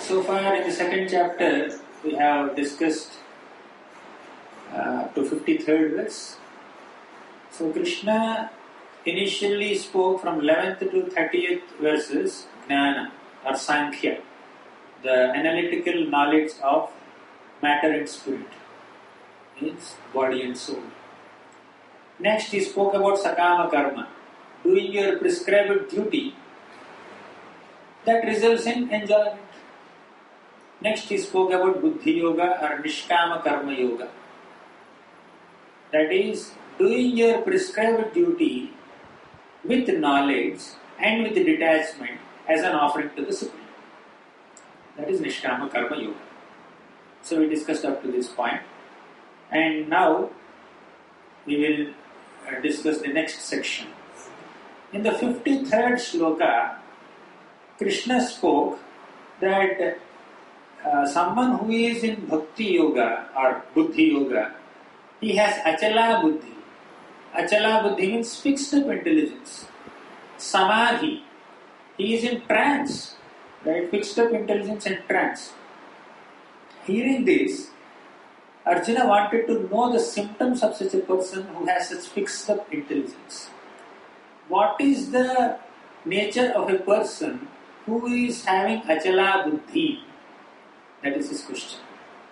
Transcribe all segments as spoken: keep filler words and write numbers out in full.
So far in the second chapter, we have discussed uh, to fifty-third verse. So Krishna initially spoke from eleventh to thirtieth verses, Jnana or Sankhya, the analytical knowledge of matter and spirit, means body and soul. Next he spoke about Sakama Karma, doing your prescribed duty that results in enjoyment. Next he spoke about Buddhi Yoga or Nishkama Karma Yoga. That is, doing your prescribed duty with knowledge and with detachment as an offering to the Supreme. That is Nishkama Karma Yoga. So we discussed up to this point. And now we will uh, discuss the next section. In the fifty-third shloka, Krishna spoke that uh, someone who is in Bhakti Yoga or Buddhi Yoga, he has Achala Buddhi. Achala Buddhi means fixed up intelligence. Samadhi, he is in trance, right? Fixed up intelligence and trance. Hearing this, Arjuna wanted to know the symptoms of such a person who has such fixed up intelligence. What is the nature of a person who is having Achala Buddhi? That is his question.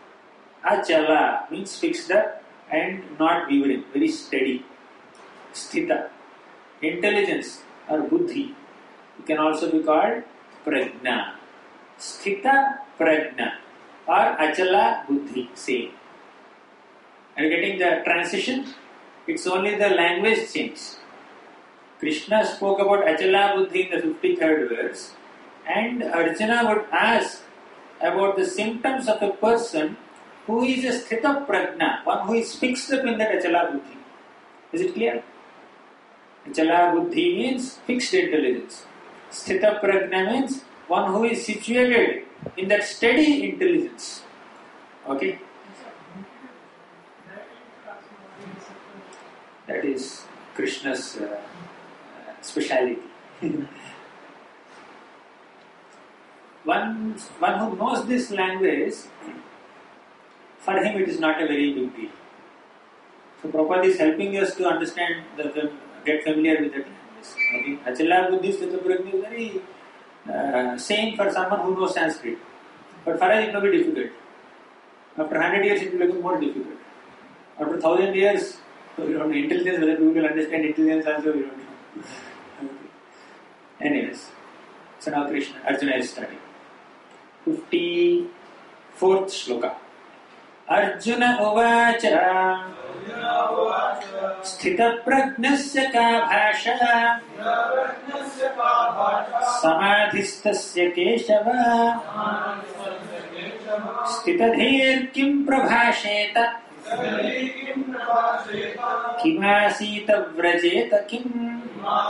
Achala means fixed up and not wavering, very steady. Sthita, intelligence or Buddhi. It can also be called Prajna. Sthita Prajna or Achala Buddhi, same. Are you getting the transition? It's only the language change. Krishna spoke about Achala Buddhi in the fifty-third verse, and Arjuna would ask about the symptoms of a person who is a Sthita Prajna, one who is fixed up in that Achala Buddhi. Is it clear? Achala Buddhi means fixed intelligence. Sthita Prajna means one who is situated in that steady intelligence. Okay? That is Krishna's uh, speciality. one, one who knows this language, for him it is not a very big deal. So Prabhupada is helping us to understand, the, get familiar with that language. Okay. Achala Buddhi Sthita Prajna is very uh, same for someone who knows Sanskrit. But for us it may be difficult. After one hundred years it will become more difficult. After one thousand years, we don't know intelligence, whether people will understand intelligence also, we don't know. Okay. Anyways, so now Krishna, Arjuna is starting. fifty-fourth shloka. Arjuna uvacha Sthita Prajnasya ka bhasha Samadhistasya Keshava Sthitadhir kim prabhasheta Kimasita vrajeta kim.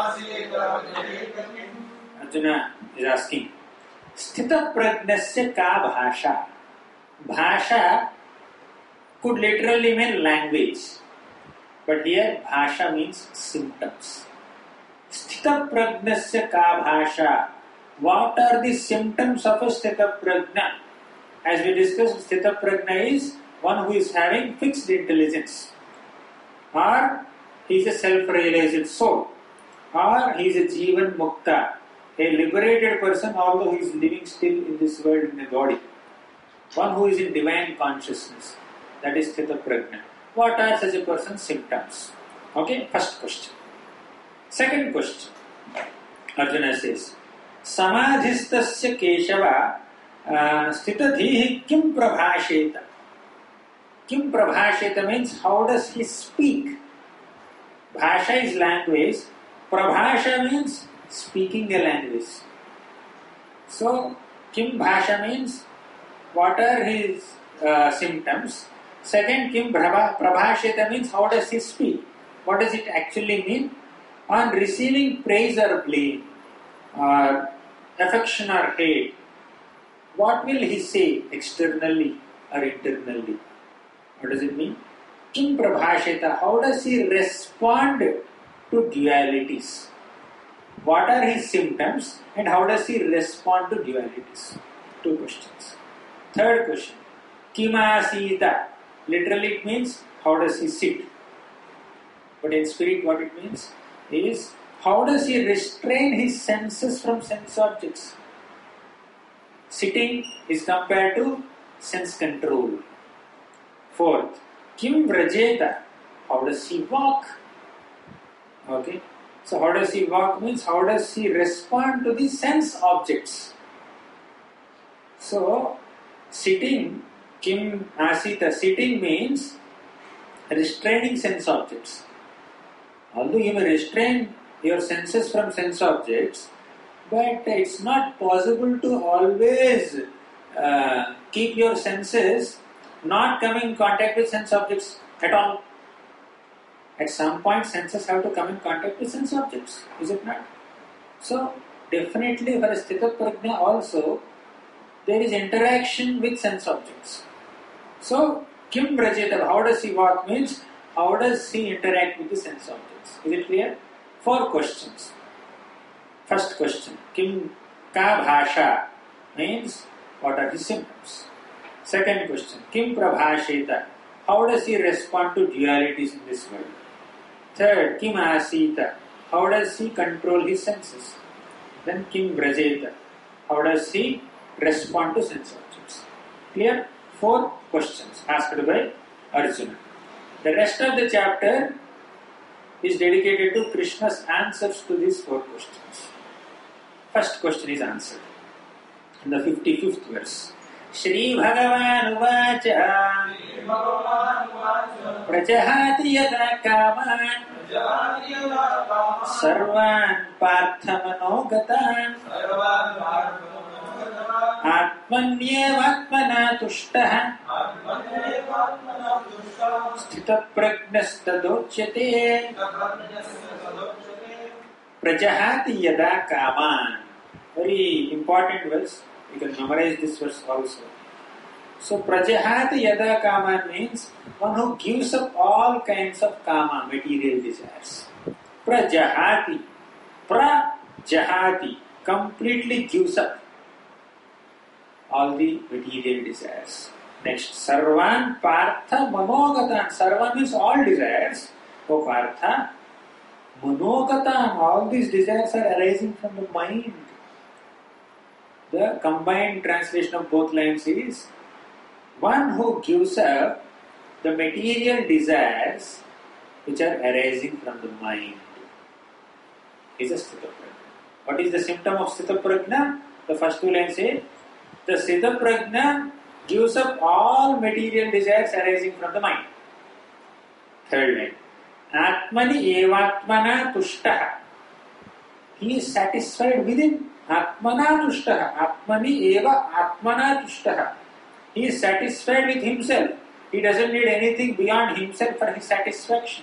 Arjuna is asking, Sthita Prajnasya ka bhasha. Bhasha could literally mean language, but here bhasha means symptoms. Sthita Prajnasya ka bhasha. What are the symptoms of a Sthita Prajna? As we discussed, Sthita Prajna is one who is having fixed intelligence, or he is a self-realized soul, or he is a Jivan Mukta, a liberated person, although he is living still in this world in a body. One who is in divine consciousness. That is Sthita Prajna. What are such a person's symptoms? Okay, first question. Second question. Arjuna says, Samadhistasya Keshava uh, Sthitadhihi kim prabhasheta. Kim prabhasheta means how does he speak? Bhasha is language. Prabhasha means speaking a language. So, kim bhasha means what are his uh, symptoms? Second, kim prabhasheta means how does he speak? What does it actually mean? On receiving praise or blame, or affection or hate, what will he say externally or internally? What does it mean? Kim prabhasheta, how does he respond to dualities? What are his symptoms and how does he respond to dualities? Two questions. Third question. Kimasita. Literally it means how does he sit? But in spirit what it means is how does he restrain his senses from sense objects? Sitting is compared to sense control. Fourth. Kim Vrajeta. How does he walk? Okay. So how does he walk means how does he respond to the sense objects? So sitting, Kim Asita, sitting means restraining sense objects. Although you may restrain your senses from sense objects, but it's not possible to always uh, keep your senses not coming in contact with sense objects at all. At some point, senses have to come in contact with sense objects, is it not? So, definitely for a Sthita Prajna also, there is interaction with sense objects. So, Kim Vrajeta, how does he walk means, how does he interact with the sense objects? Is it clear? Four questions. First question, Kim Ka Bhasha means, what are his symptoms? Second question, Kim Prabhasheta, how does he respond to dualities in this world? Third, Kim Asita, how does he control his senses? Then Kim Vrajeta, how does he respond to sense objects? Clear? Four questions asked by Arjuna. The rest of the chapter is dedicated to Krishna's answers to these four questions. First question is answered in the fifty-fifth verse. Shri Bhagavan Uvacha Prajahati Yada Kaman Sarvan Parthamanogatan Atmanyevatmana Tushtaha Sthita Prajnastadocyate Prajahati Yada Kaman. Very important verse. You can memorize this verse also. So, Prajahati Yada Kaman means one who gives up all kinds of kama, material desires. Prajahati. Prajahati. Completely gives up all the material desires. Next, Sarvan Partha Manogatan. Sarvan means all desires. Oh Partha, Manogatan. All these desires are arising from the mind. The combined translation of both lines is one who gives up the material desires which are arising from the mind is a Sthita Prajna. What is the symptom of Sthita Prajna? The first two lines say the Sthita Prajna gives up all material desires arising from the mind. Third line, Atmani evatmana tushtaha. He is satisfied within. Atmana tushtaha. Atmani eva atmana tushtaha. He is satisfied with himself. He doesn't need anything beyond himself for his satisfaction.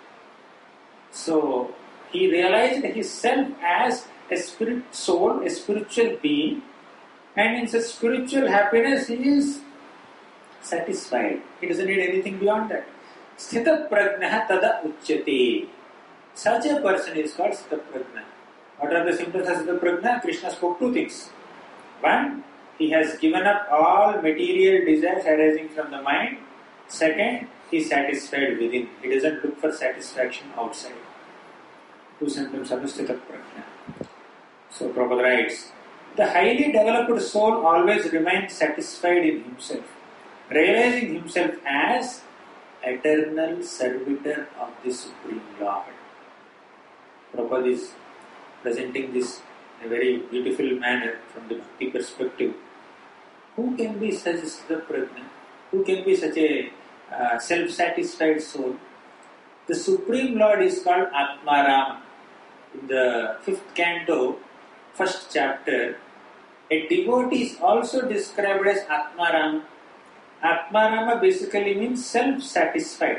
So, he realized himself as a spirit soul, a spiritual being, and in such spiritual happiness he is satisfied. He doesn't need anything beyond that. Sthita Prajna tada uchyate. Such a person is called Sthita Prajna. What are the symptoms of Sthita Prajna? Krishna spoke two things. One, he has given up all material desires arising from the mind. Second, he is satisfied within. He doesn't look for satisfaction outside. Two symptoms of Sthita Prajna. So Prabhupada writes, the highly developed soul always remains satisfied in himself, realizing himself as eternal servitor of the Supreme Lord. Prabhupada is presenting this in a very beautiful manner from the bhakti perspective. Who can be such a Sthita Prajna? Who can be such a uh, self-satisfied soul? The Supreme Lord is called Atmarama. In the fifth canto, first chapter, a devotee is also described as Atmarama. Atmarama basically means self-satisfied.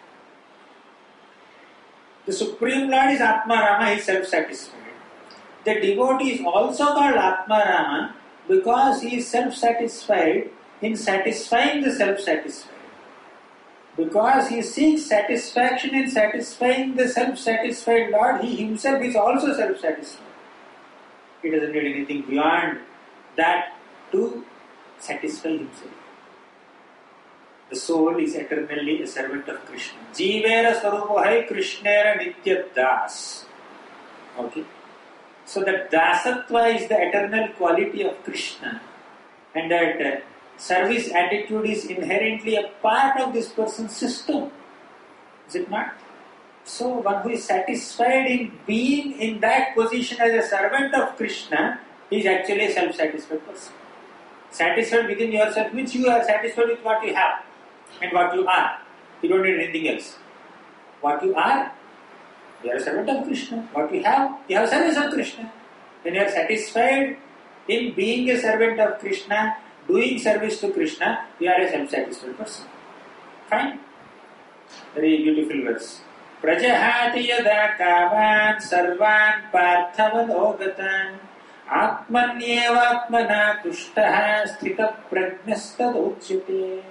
The Supreme Lord is Atmarama, he is self-satisfied. The devotee is also called Atmarama because he is self-satisfied in satisfying the self-satisfied. Because he seeks satisfaction in satisfying the self-satisfied Lord, he himself is also self-satisfied. He doesn't need anything beyond that to satisfy himself. The soul is eternally a servant of Krishna. Jivera Swarupa hai Krishnera Nitya Das. Okay. So that Dasatva is the eternal quality of Krishna. And that uh, service attitude is inherently a part of this person's system. Is it not? So one who is satisfied in being in that position as a servant of Krishna is actually a self-satisfied person. Satisfied within yourself means you are satisfied with what you have and what you are. You don't need anything else. What you are, you are a servant of Krishna. What you have, you have service of Krishna. When you are satisfied in being a servant of Krishna, doing service to Krishna, you are a self-satisfied person. Fine. Very beautiful verse. Prajahati yada kavan sarvan parthavalogatan atmanyevatmana tushtaha sthita prajnastadochyate.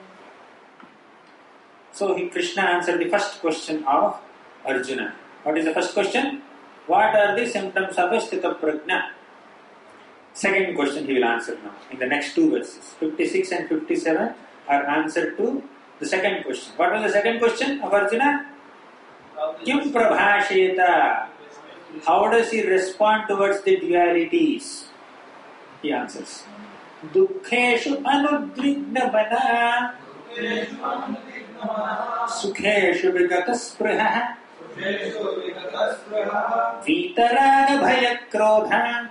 So he, Krishna answered the first question of Arjuna. What is the first question? What are the symptoms of a sthita prajna? Second question he will answer now in the next two verses. fifty-six and fifty-seven are answered to the second question. What was the second question of Arjuna? Kim prabhasheta? How does he respond towards the dualities? He answers. Dukkheshu anudvigna mana Sukheshu vigata spruha Vitaraga bhaya krodha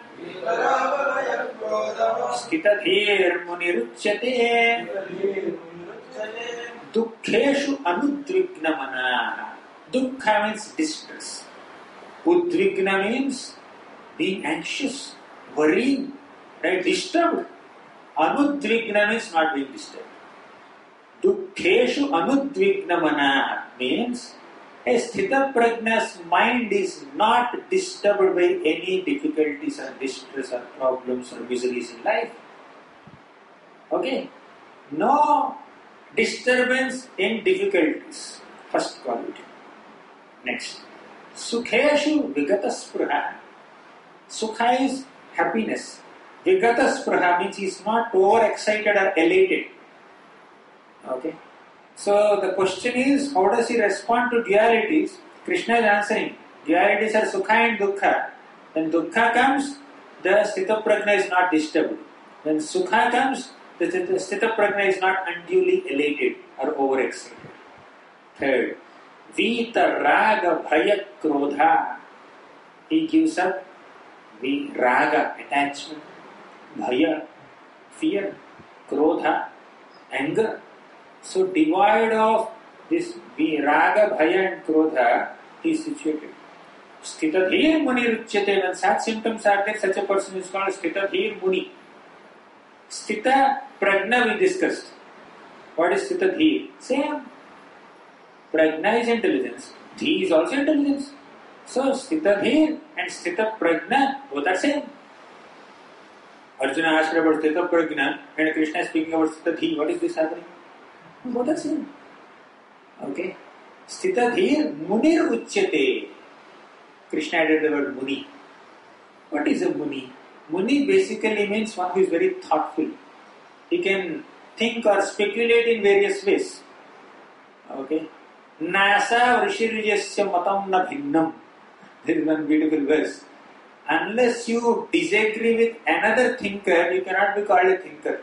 Stitadhir muniruchyate Dukkheshu anudvigna mana. Dukkha means distress. Udvigna means being anxious, worrying, right? Disturbed. Anudvigna means not being disturbed. Dukkheshu anudvigna mana means a sthita prajna's mind is not disturbed by any difficulties or distress or problems or miseries in life. Okay? No disturbance in difficulties. First quality. Next. Sukheshu vigata spruha. Sukha is happiness. Vigata spruha means he is not overexcited or elated. Okay. So the question is, how does he respond to dualities? Krishna is answering. Dualities are sukha and dukkha. When dukkha comes, the sthita prajna is not disturbed. When sukha comes, the sthita prajna is not unduly elated or overexcited. Third, Vita raga bhaya krodha. He gives up the raga, attachment, bhaya, fear, krodha, anger. So devoid of this raga, bhaya and krodha, he is situated. Stitadhir muni ruchyate. When such symptoms are there, such a person is called Stitadhir muni. Sthita prajna we discussed. What is Stitadhir? Same. Prajna is intelligence. Dhi is also intelligence. So Stitadhir and Sthita prajna both are same. Arjuna asked about Sthita prajna and Krishna is speaking about Stitadhir. What is this happening? Both are same. Okay. Stitadhir munir uchyate. Krishna added the word muni. What is a muni? Muni basically means one who is very thoughtful. He can think or speculate in various ways. Okay. Nasa vrishirjasya matam na bhinnam. There is one beautiful verse. Unless you disagree with another thinker, you cannot be called a thinker.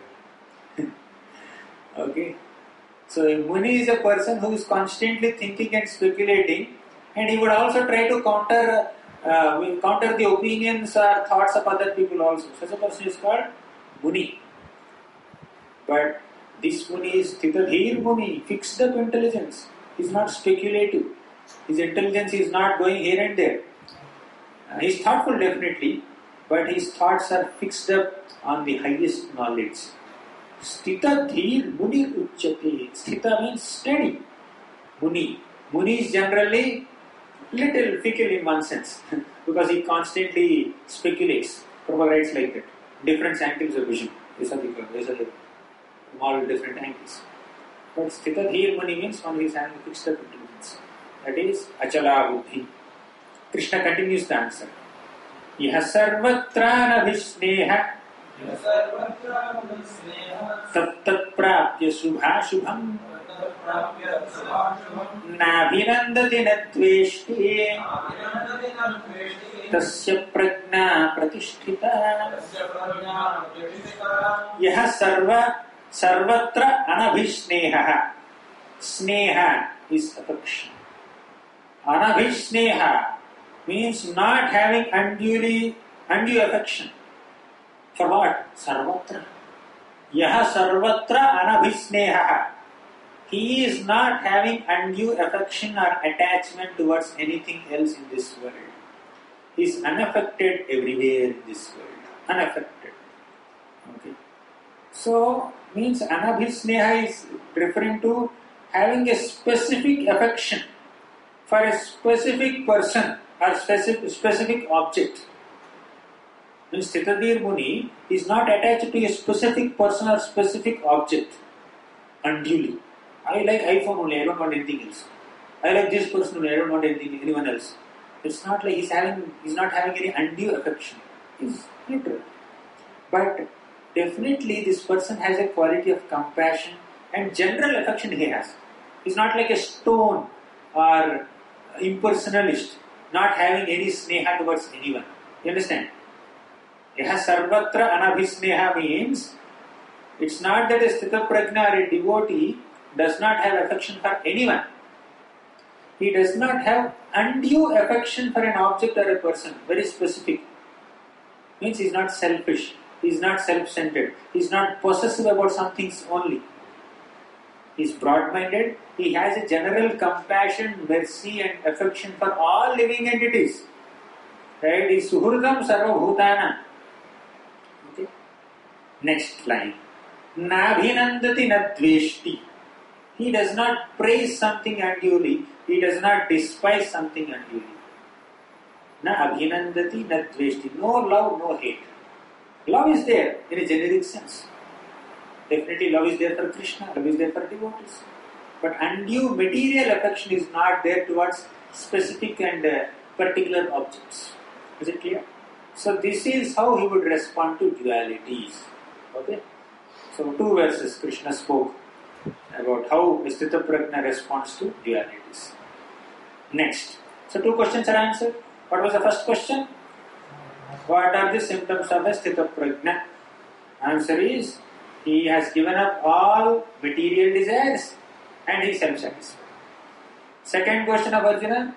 Okay. So a muni is a person who is constantly thinking and speculating, and he would also try to counter uh, will counter the opinions or thoughts of other people also. Such a person is called muni. But this muni is Stitadhir muni, fixed up intelligence. He is not speculative. His intelligence is not going here and there. Uh, he is thoughtful definitely, but his thoughts are fixed up on the highest knowledge. Sthita dhir muni uchyate. Sthita means steady. Muni. Muni is generally little fickle in one sense because he constantly speculates. Prabhupada writes like that. Different angles of vision. These are the, these are the all different angles. But Sthita dhir muni means one who is having fixed up intelligence. That is achala buddhi. Krishna continues the answer. Yaha sarvatra nabhisneha तत्तत् प्राप्य शुभाशुभम् नाभिनन्दति न द्वेष्टि तस्य प्रज्ञा प्रतिष्ठिता यः सर्व सर्वत्र अनभिस्नेहः Sneha is affection. Anabhisneha means not having unduly undue affection. For what? Sarvatra. Yaha sarvatra anabhisneha. He is not having undue affection or attachment towards anything else in this world. He is unaffected everywhere in this world. Unaffected. Okay. So, means anabhisneha is referring to having a specific affection for a specific person or specific, specific object. Means Sthitadir Muni is not attached to a specific person or specific object unduly. I like iPhone only, I don't want anything else. I like this person only, I don't want anything, anyone else. It's not like he's having, he's not having any undue affection. He's neutral. But definitely this person has a quality of compassion and general affection he has. He's not like a stone or impersonalist, not having any sneha towards anyone. You understand? Yaha sarvatra anabhisneha means it's not that a sthita prajna or a devotee does not have affection for anyone. He does not have undue affection for an object or a person, very specific. Means he's not selfish, he's not self-centered, he's not possessive about some things only. He is broad-minded. He has a general compassion, mercy and affection for all living entities. Right? He is suhurdam sarva bhutana. Okay. Next line. Nabhinandati na dveshti. He does not praise something unduly. He does not despise something unduly. Na abhinandati na dveshti. No love, no hate. Love is there in a generic sense. Definitely love is there for Krishna, love is there for devotees. But undue material affection is not there towards specific and uh, particular objects. Is it clear? So this is how he would respond to dualities. Okay? So two verses Krishna spoke about how Sthita Prajna responds to dualities. Next. So two questions are answered. What was the first question? What are the symptoms of a Sthita Prajna? Answer is, he has given up all material desires and he is self-satisfied. Second question of Arjuna,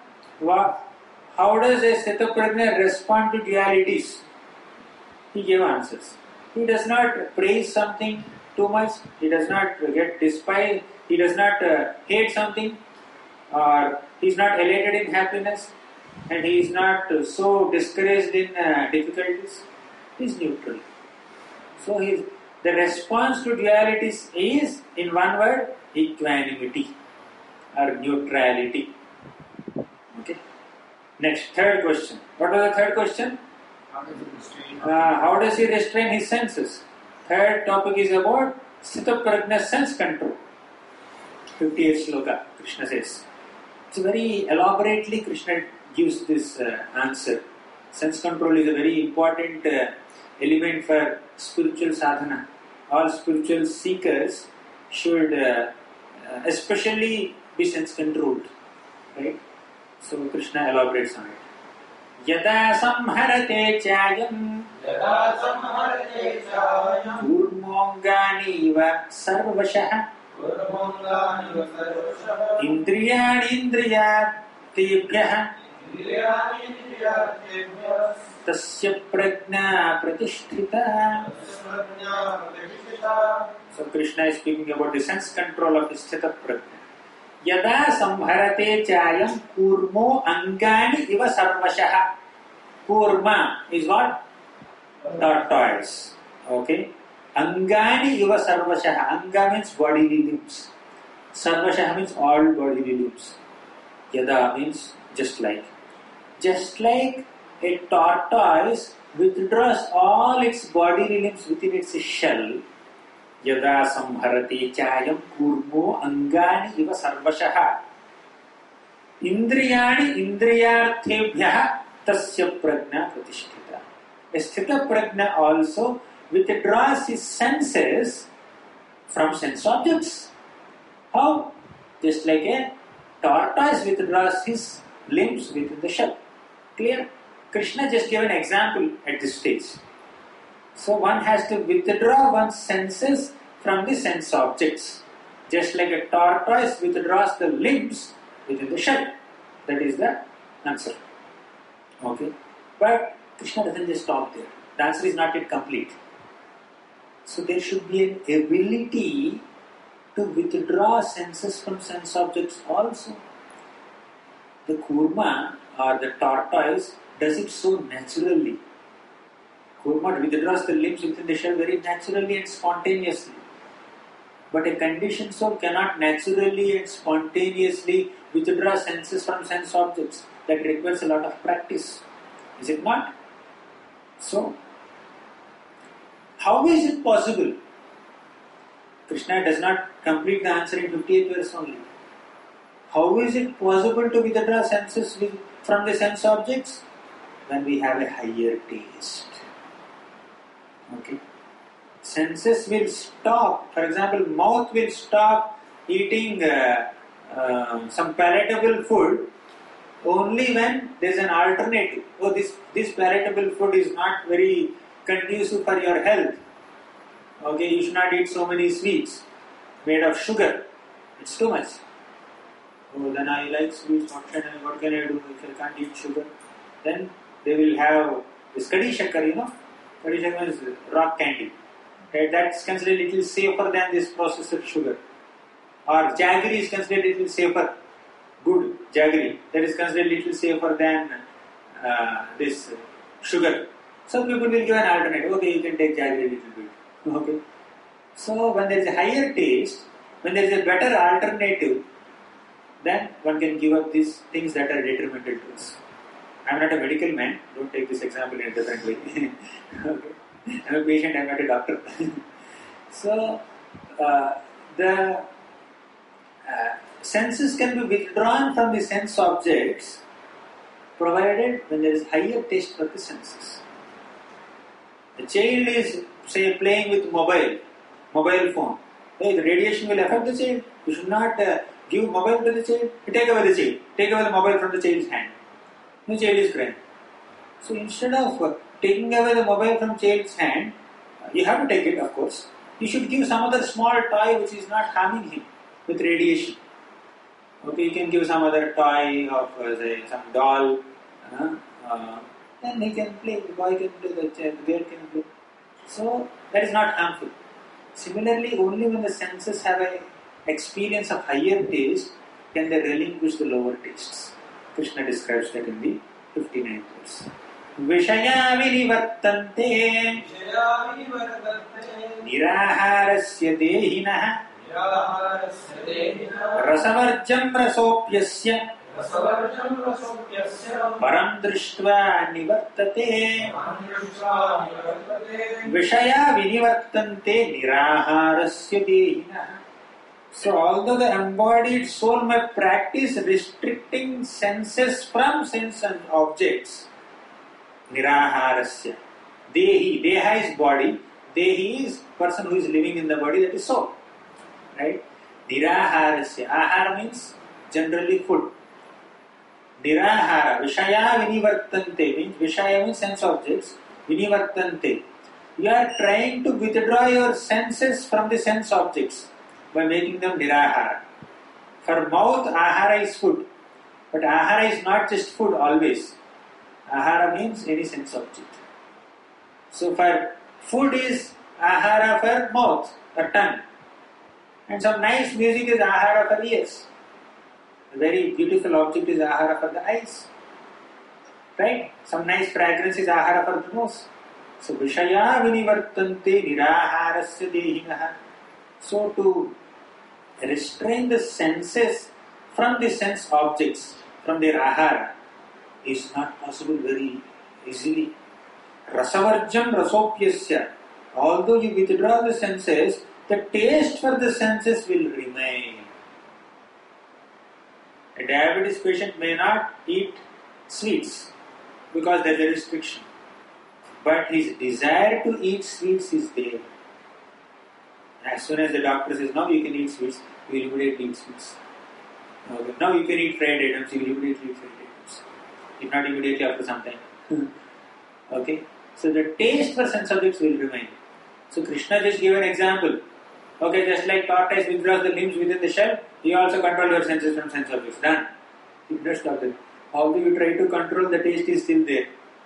how does a Sthita Prajna respond to dualities? He gave answers. He does not praise something too much, he does not get despised, he does not uh, hate something, or he is not elated in happiness, and he is not uh, so discouraged in uh, difficulties. He is neutral. So he is the response to dualities is, in one word, equanimity or neutrality. Okay. Next, third question. What was the third question? Uh, how does he restrain his senses? Third topic is about Sthita Prajna sense control. fifty-eighth sloka, Krishna says. It's very elaborately Krishna gives this uh, answer. Sense control is a very important uh, element for spiritual sadhana. All spiritual seekers should uh, uh, especially be sense controlled. Right? So Krishna elaborates on it. Yada samharate chayam Yada samharate chayam Kurmongani va sarvashah Kurmongani va sarvashah Indriyani indriyatebhyah Indriyani indriyatebhyah Tasya prajna pratishtita. So Krishna is speaking about the sense control of his Sthita Prajna. Yada samharate chayam kurmo angani iva sarvashah. Kurma is what? Tortoise. Okay. Angani iva sarvashah. Anga means bodily limbs. Sarvashah means all bodily limbs. Yada means just like. Just like a tortoise withdraws all its bodily limbs within its shell. Yada samharate chayam kurmo angani iva sarvashah. Indriyani indriyarthebhyah tasya prajna pratishtita. A Sthita Prajna also withdraws his senses from sense objects. How? Just like a tortoise withdraws his limbs within the shell. Clear? Krishna just gave an example at this stage. So one has to withdraw one's senses from the sense objects. Just like a tortoise withdraws the limbs within the shell. That is the answer. Okay? But Krishna doesn't just stop there. The answer is not yet complete. So there should be an ability to withdraw senses from sense objects also. The kurma or the tortoise does it so naturally. Kurma withdraws the limbs within the shell very naturally and spontaneously. But a conditioned soul cannot naturally and spontaneously withdraw senses from sense objects. That requires a lot of practice. Is it not? So, how is it possible? Krishna does not complete the answer in fifty-eight verse only. How is it possible to withdraw senses with, from the sense objects? When we have a higher taste. Okay. Senses will stop. For example, mouth will stop eating uh, uh, some palatable food only when there is an alternative. Oh, this, this palatable food is not very conducive for your health. Okay, you should not eat so many sweets made of sugar. It's too much. Oh, then I like sweets. What can I, what can I do if I can't eat sugar? Then they will have this kadi shakkar, you know. Kadi shakkar is rock candy. Right? That's considered a little safer than this processed sugar. Or jaggery is considered a little safer. Good jaggery. That is considered a little safer than uh, this sugar. Some people will give an alternative. Okay, you can take jaggery a little bit. Okay. So when there is a higher taste, when there is a better alternative, then one can give up these things that are detrimental to us. I am not a medical man. Don't take this example in a different way. Okay. I am a patient. I am not a doctor. So uh, the uh, senses can be withdrawn from the sense objects, provided when there is higher taste for the senses. The child is, say, playing with mobile, mobile phone. Hey, the radiation will affect the child. You should not uh, give mobile to the child. Take away the child. Take away the mobile from the child's hand. The child is crying. So instead of uh, taking away the mobile from child's hand, uh, you have to take it, of course. You should give some other small toy which is not harming him with radiation. Okay, you can give some other toy of, uh, say, some doll. Uh, uh, then he can play. The boy can play. The child, the girl can play. So that is not harmful. Similarly, only when the senses have an experience of higher taste can they relinquish the lower tastes. Krishna describes that in the fifty-ninth verse. Vishaya vinivartante niraharasya dehinah rasavarjam rasopyasya param drishtva nivartate Vishaya vinivartante niraharasya dehinah. So although the embodied soul may practice restricting senses from sense and objects, niraharasya, dehi, deha is body, dehi is person who is living in the body, that is soul. Right? Niraharasya, ahara means generally food. Nirahara, vishaya vinivartante means, vishaya means sense objects, vinivartante. You are trying to withdraw your senses from the sense objects by making them nirahara. For mouth, ahara is food. But ahara is not just food always. Ahara means any sense object. So for food is ahara for mouth or tongue. And some nice music is ahara for ears. A very beautiful object is ahara for the eyes. Right? Some nice fragrance is ahara for the nose. So vishaya vinivartante niraharasya dehinah. So to restrain the senses from the sense objects, from their ahara, is not possible very easily. Rasavarjam rasopyasya. Although you withdraw the senses, the taste for the senses will remain. A diabetes patient may not eat sweets because there is a restriction. but his desire to eat sweets is there. As soon as the doctor says, now you can eat sweets, you will immediately eat sweets. Okay. Now you can eat fried items, you will immediately eat fried items. If not immediately, after some time. Okay. So the taste for sense objects will remain. So Krishna just gave an example. Okay, just like tortoise withdraws the limbs within the shell, you also control your senses from sense objects. Done. You just stop it. Although you try to control, the taste is still there.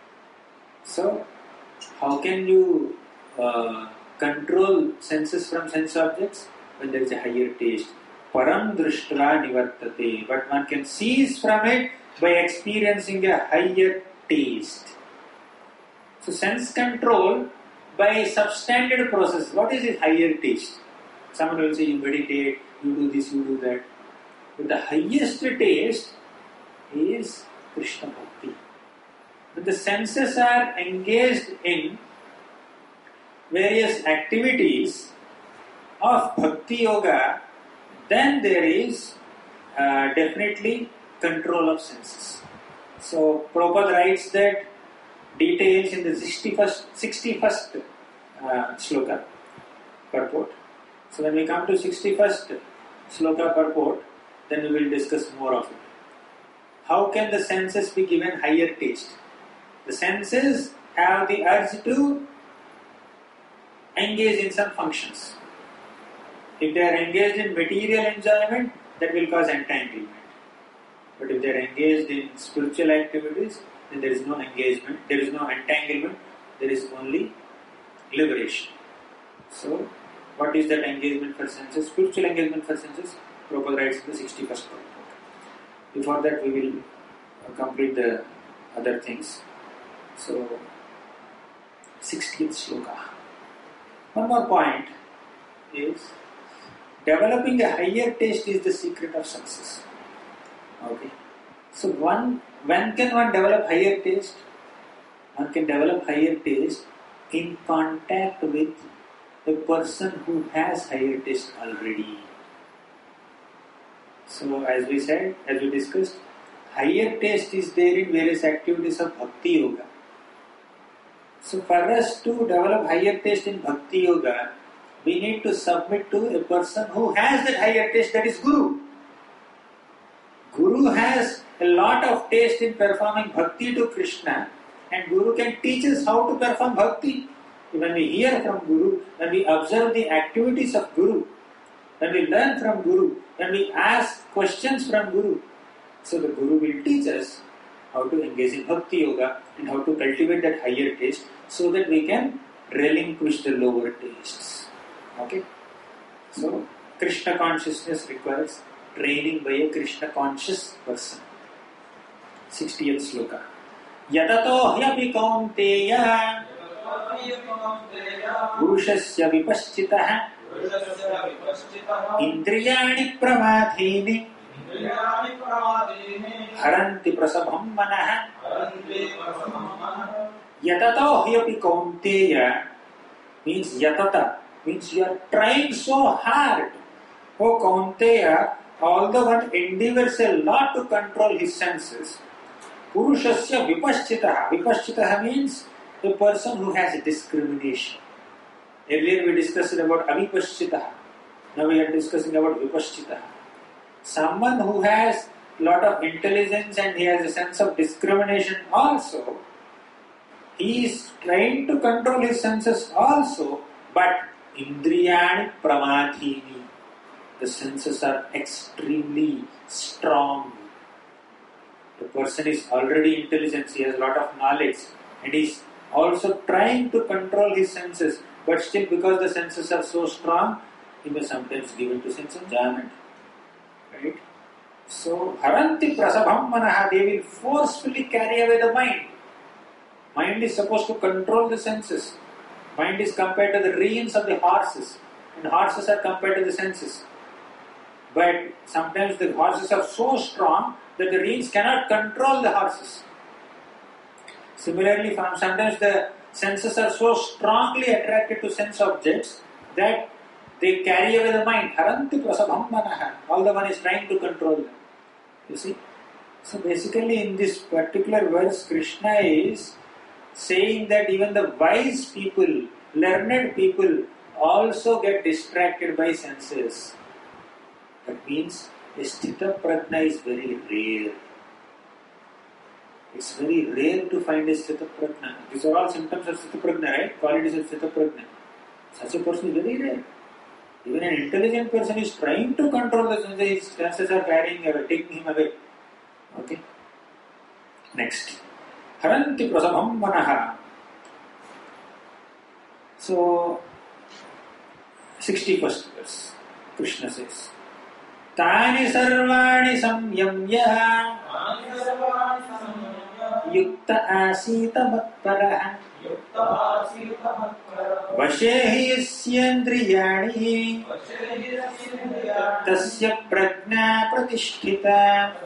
So, how can you uh, control senses from sense objects? When there is a higher taste. Param drishtra nivartate. But one can cease from it by experiencing a higher taste. So, sense control by substandard process. What is this higher taste? Someone will say, you meditate, you do this, you do that. But the highest taste is Krishna Bhakti. When the senses are engaged in various activities of Bhakti Yoga, then there is uh, definitely control of senses. So Prabhupada writes that details in the sixty-first, sixty-first uh, sloka purport. So when we come to sixty-first sloka purport, then we will discuss more of it. How can the senses be given higher taste? The senses have the urge to engage in some functions. If they are engaged in material enjoyment, that will cause entanglement. But if they are engaged in spiritual activities, then there is no engagement, there is no entanglement, there is only liberation. So, what is that engagement for senses? Spiritual engagement for senses, Prabhupada writes in the sixty-first purport. Before that, we will complete the other things. So, sixtieth sloka. One more point is, developing a higher taste is the secret of success. Okay. So, one, when can one develop higher taste? One can develop higher taste in contact with a person who has higher taste already. So, as we said, as we discussed, higher taste is there in various activities of Bhakti Yoga. So, for us to develop higher taste in Bhakti Yoga, we need to submit to a person who has that higher taste, that is Guru. Guru has a lot of taste in performing Bhakti to Krishna, and Guru can teach us how to perform Bhakti. When we hear from Guru, when we observe the activities of Guru, when we learn from Guru, when we ask questions from Guru, so the Guru will teach us how to engage in Bhakti Yoga and how to cultivate that higher taste so that we can relinquish the lower tastes. Okay? So, Krishna consciousness requires training by a Krishna conscious person. sixtieth sloka. Yatato hyapi kaunteya purushasya vipaschitah indriyani pramadhini haranti prasabham manah. Yatato hyapi kaunteya means yatata, means you are trying so hard. Oh Kaunteya, although one endeavors a lot to control his senses, Purushasya vipaschitaha. Vipaschitaha means a person who has discrimination. Earlier we discussed about avipaschitaha. Now we are discussing about vipaschitaha. Someone who has a lot of intelligence and he has a sense of discrimination also, he is trying to control his senses also, but indriyani pramadhini. The senses are extremely strong. The person is already intelligent, he has a lot of knowledge, and he is also trying to control his senses, but still because the senses are so strong, he may sometimes give in to sense enjoyment. Right? So, haranti prasabham manaha, they will forcefully carry away the mind. Mind is supposed to control the senses. Mind is compared to the reins of the horses, and horses are compared to the senses. But sometimes the horses are so strong that the reins cannot control the horses. Similarly, sometimes the senses are so strongly attracted to sense objects that they carry away the mind. Haranti prasabham manaha. All the one is trying to control them. You see? So basically in this particular verse, Krishna is saying that even the wise people, learned people also get distracted by senses. That means a sthita prajna is very rare. It's very rare to find a sthita prajna. These are all symptoms of sthita prajna, right? Qualities of sthita prajna. Such a person is very rare. Even an intelligent person is trying to control the senses. His senses are carrying away, taking him away. Okay. Next. Haranti prasamam manaha. So, sixty-first verse. Krishna says, Tani sarvani samyamya yukta asita matparaha vashehi yasyendriyani tasya prajna pratisthita.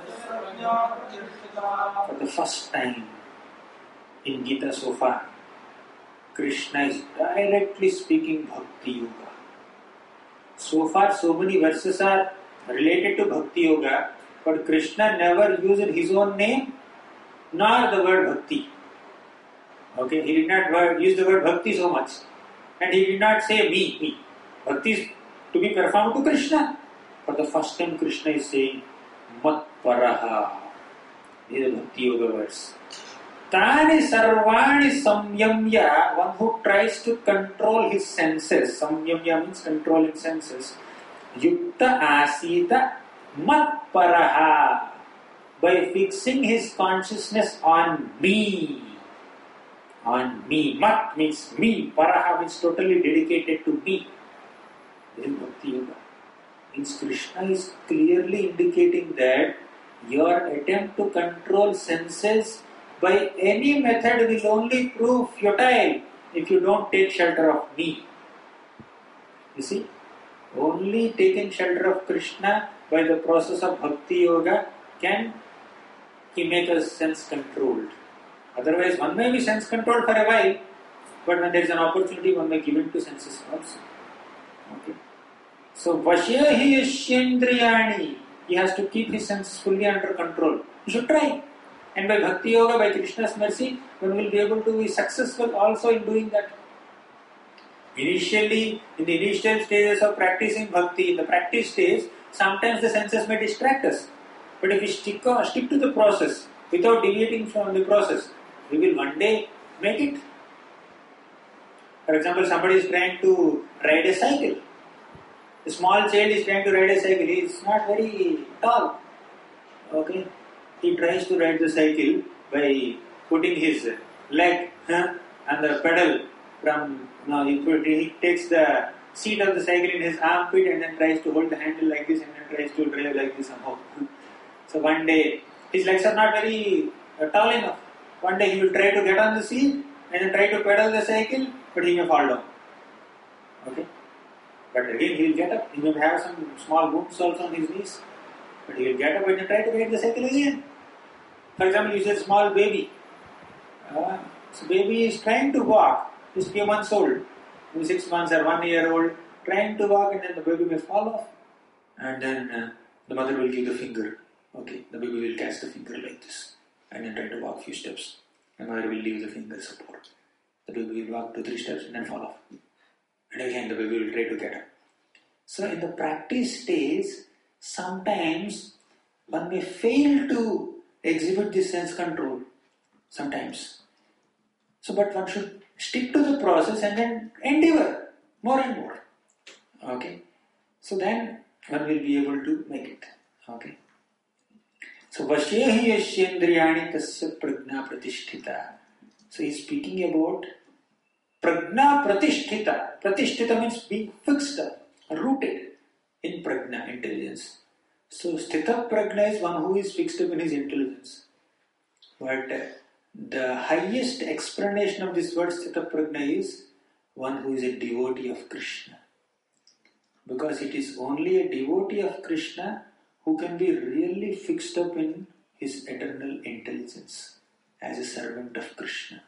For the first time in Gita so far, Krishna is directly speaking Bhakti Yoga. So far, so many verses are related to Bhakti Yoga, but Krishna never used his own name nor the word Bhakti. Okay, he did not word, use the word Bhakti so much. And he did not say me, me. Bhakti is to be performed to Krishna. For the first time, Krishna is saying Mat Paraha. These are Bhakti Yoga words. Tani sarvani samyamya, one who tries to control his senses. Samyamya means controlling senses. Yukta asita mat paraha, by fixing his consciousness on me. On me. Mat means me. Paraha means totally dedicated to me. This is Bhakti Yoga. Means Krishna is clearly indicating that your attempt to control senses by any method will only prove futile if you don't take shelter of me. You see, only taking shelter of Krishna by the process of Bhakti Yoga can he make us sense controlled. Otherwise, one may be sense controlled for a while, but when there is an opportunity, one may give in to senses also. Okay. So, Vashyahi Yashyendriyani, he has to keep his senses fully under control. He should try. And by Bhakti Yoga, by Krishna's mercy, one will be able to be successful also in doing that. Initially, in the initial stages of practicing Bhakti, in the practice stage, sometimes the senses may distract us. But if we stick, uh, stick to the process, without deviating from the process, we will one day make it. For example, somebody is trying to ride a cycle. A small child is trying to ride a cycle. He is not very tall. Okay. He tries to ride the cycle by putting his leg huh, on the pedal from, no, he, put, he takes the seat of the cycle in his armpit and then tries to hold the handle like this and then tries to drive like this somehow. So one day, his legs are not very uh, tall enough. One day he will try to get on the seat and then try to pedal the cycle, but he may fall down. Okay? But again he will get up. He may have some small wounds also on his knees. But he will get up and try to ride the cycle again. For example, you say small baby. Uh, so baby is trying to walk. He's few months old. Maybe six months or one year old. Trying to walk and then the baby may fall off. And then uh, the mother will give the finger. Okay, the baby will catch the finger like this. And then try to walk few steps. The mother will leave the finger support. The baby will walk two, three steps and then fall off. And again the baby will try to get up. So in the practice stage, sometimes one may fail to exhibit this sense control. Sometimes. So, but one should stick to the process and then endeavor more and more. Okay. So then one will be able to make it. Okay. So, Vashyehi Yashyendriyani tasya prajna pratisthita. So, he is speaking about prajna pratisthita. Pratisthita means being fixed up, rooted in prajna, intelligence. So, sthita prajna is one who is fixed up in his intelligence. But uh, the highest explanation of this word sthita prajna is one who is a devotee of Krishna. Because it is only a devotee of Krishna who can be really fixed up in his eternal intelligence as a servant of Krishna.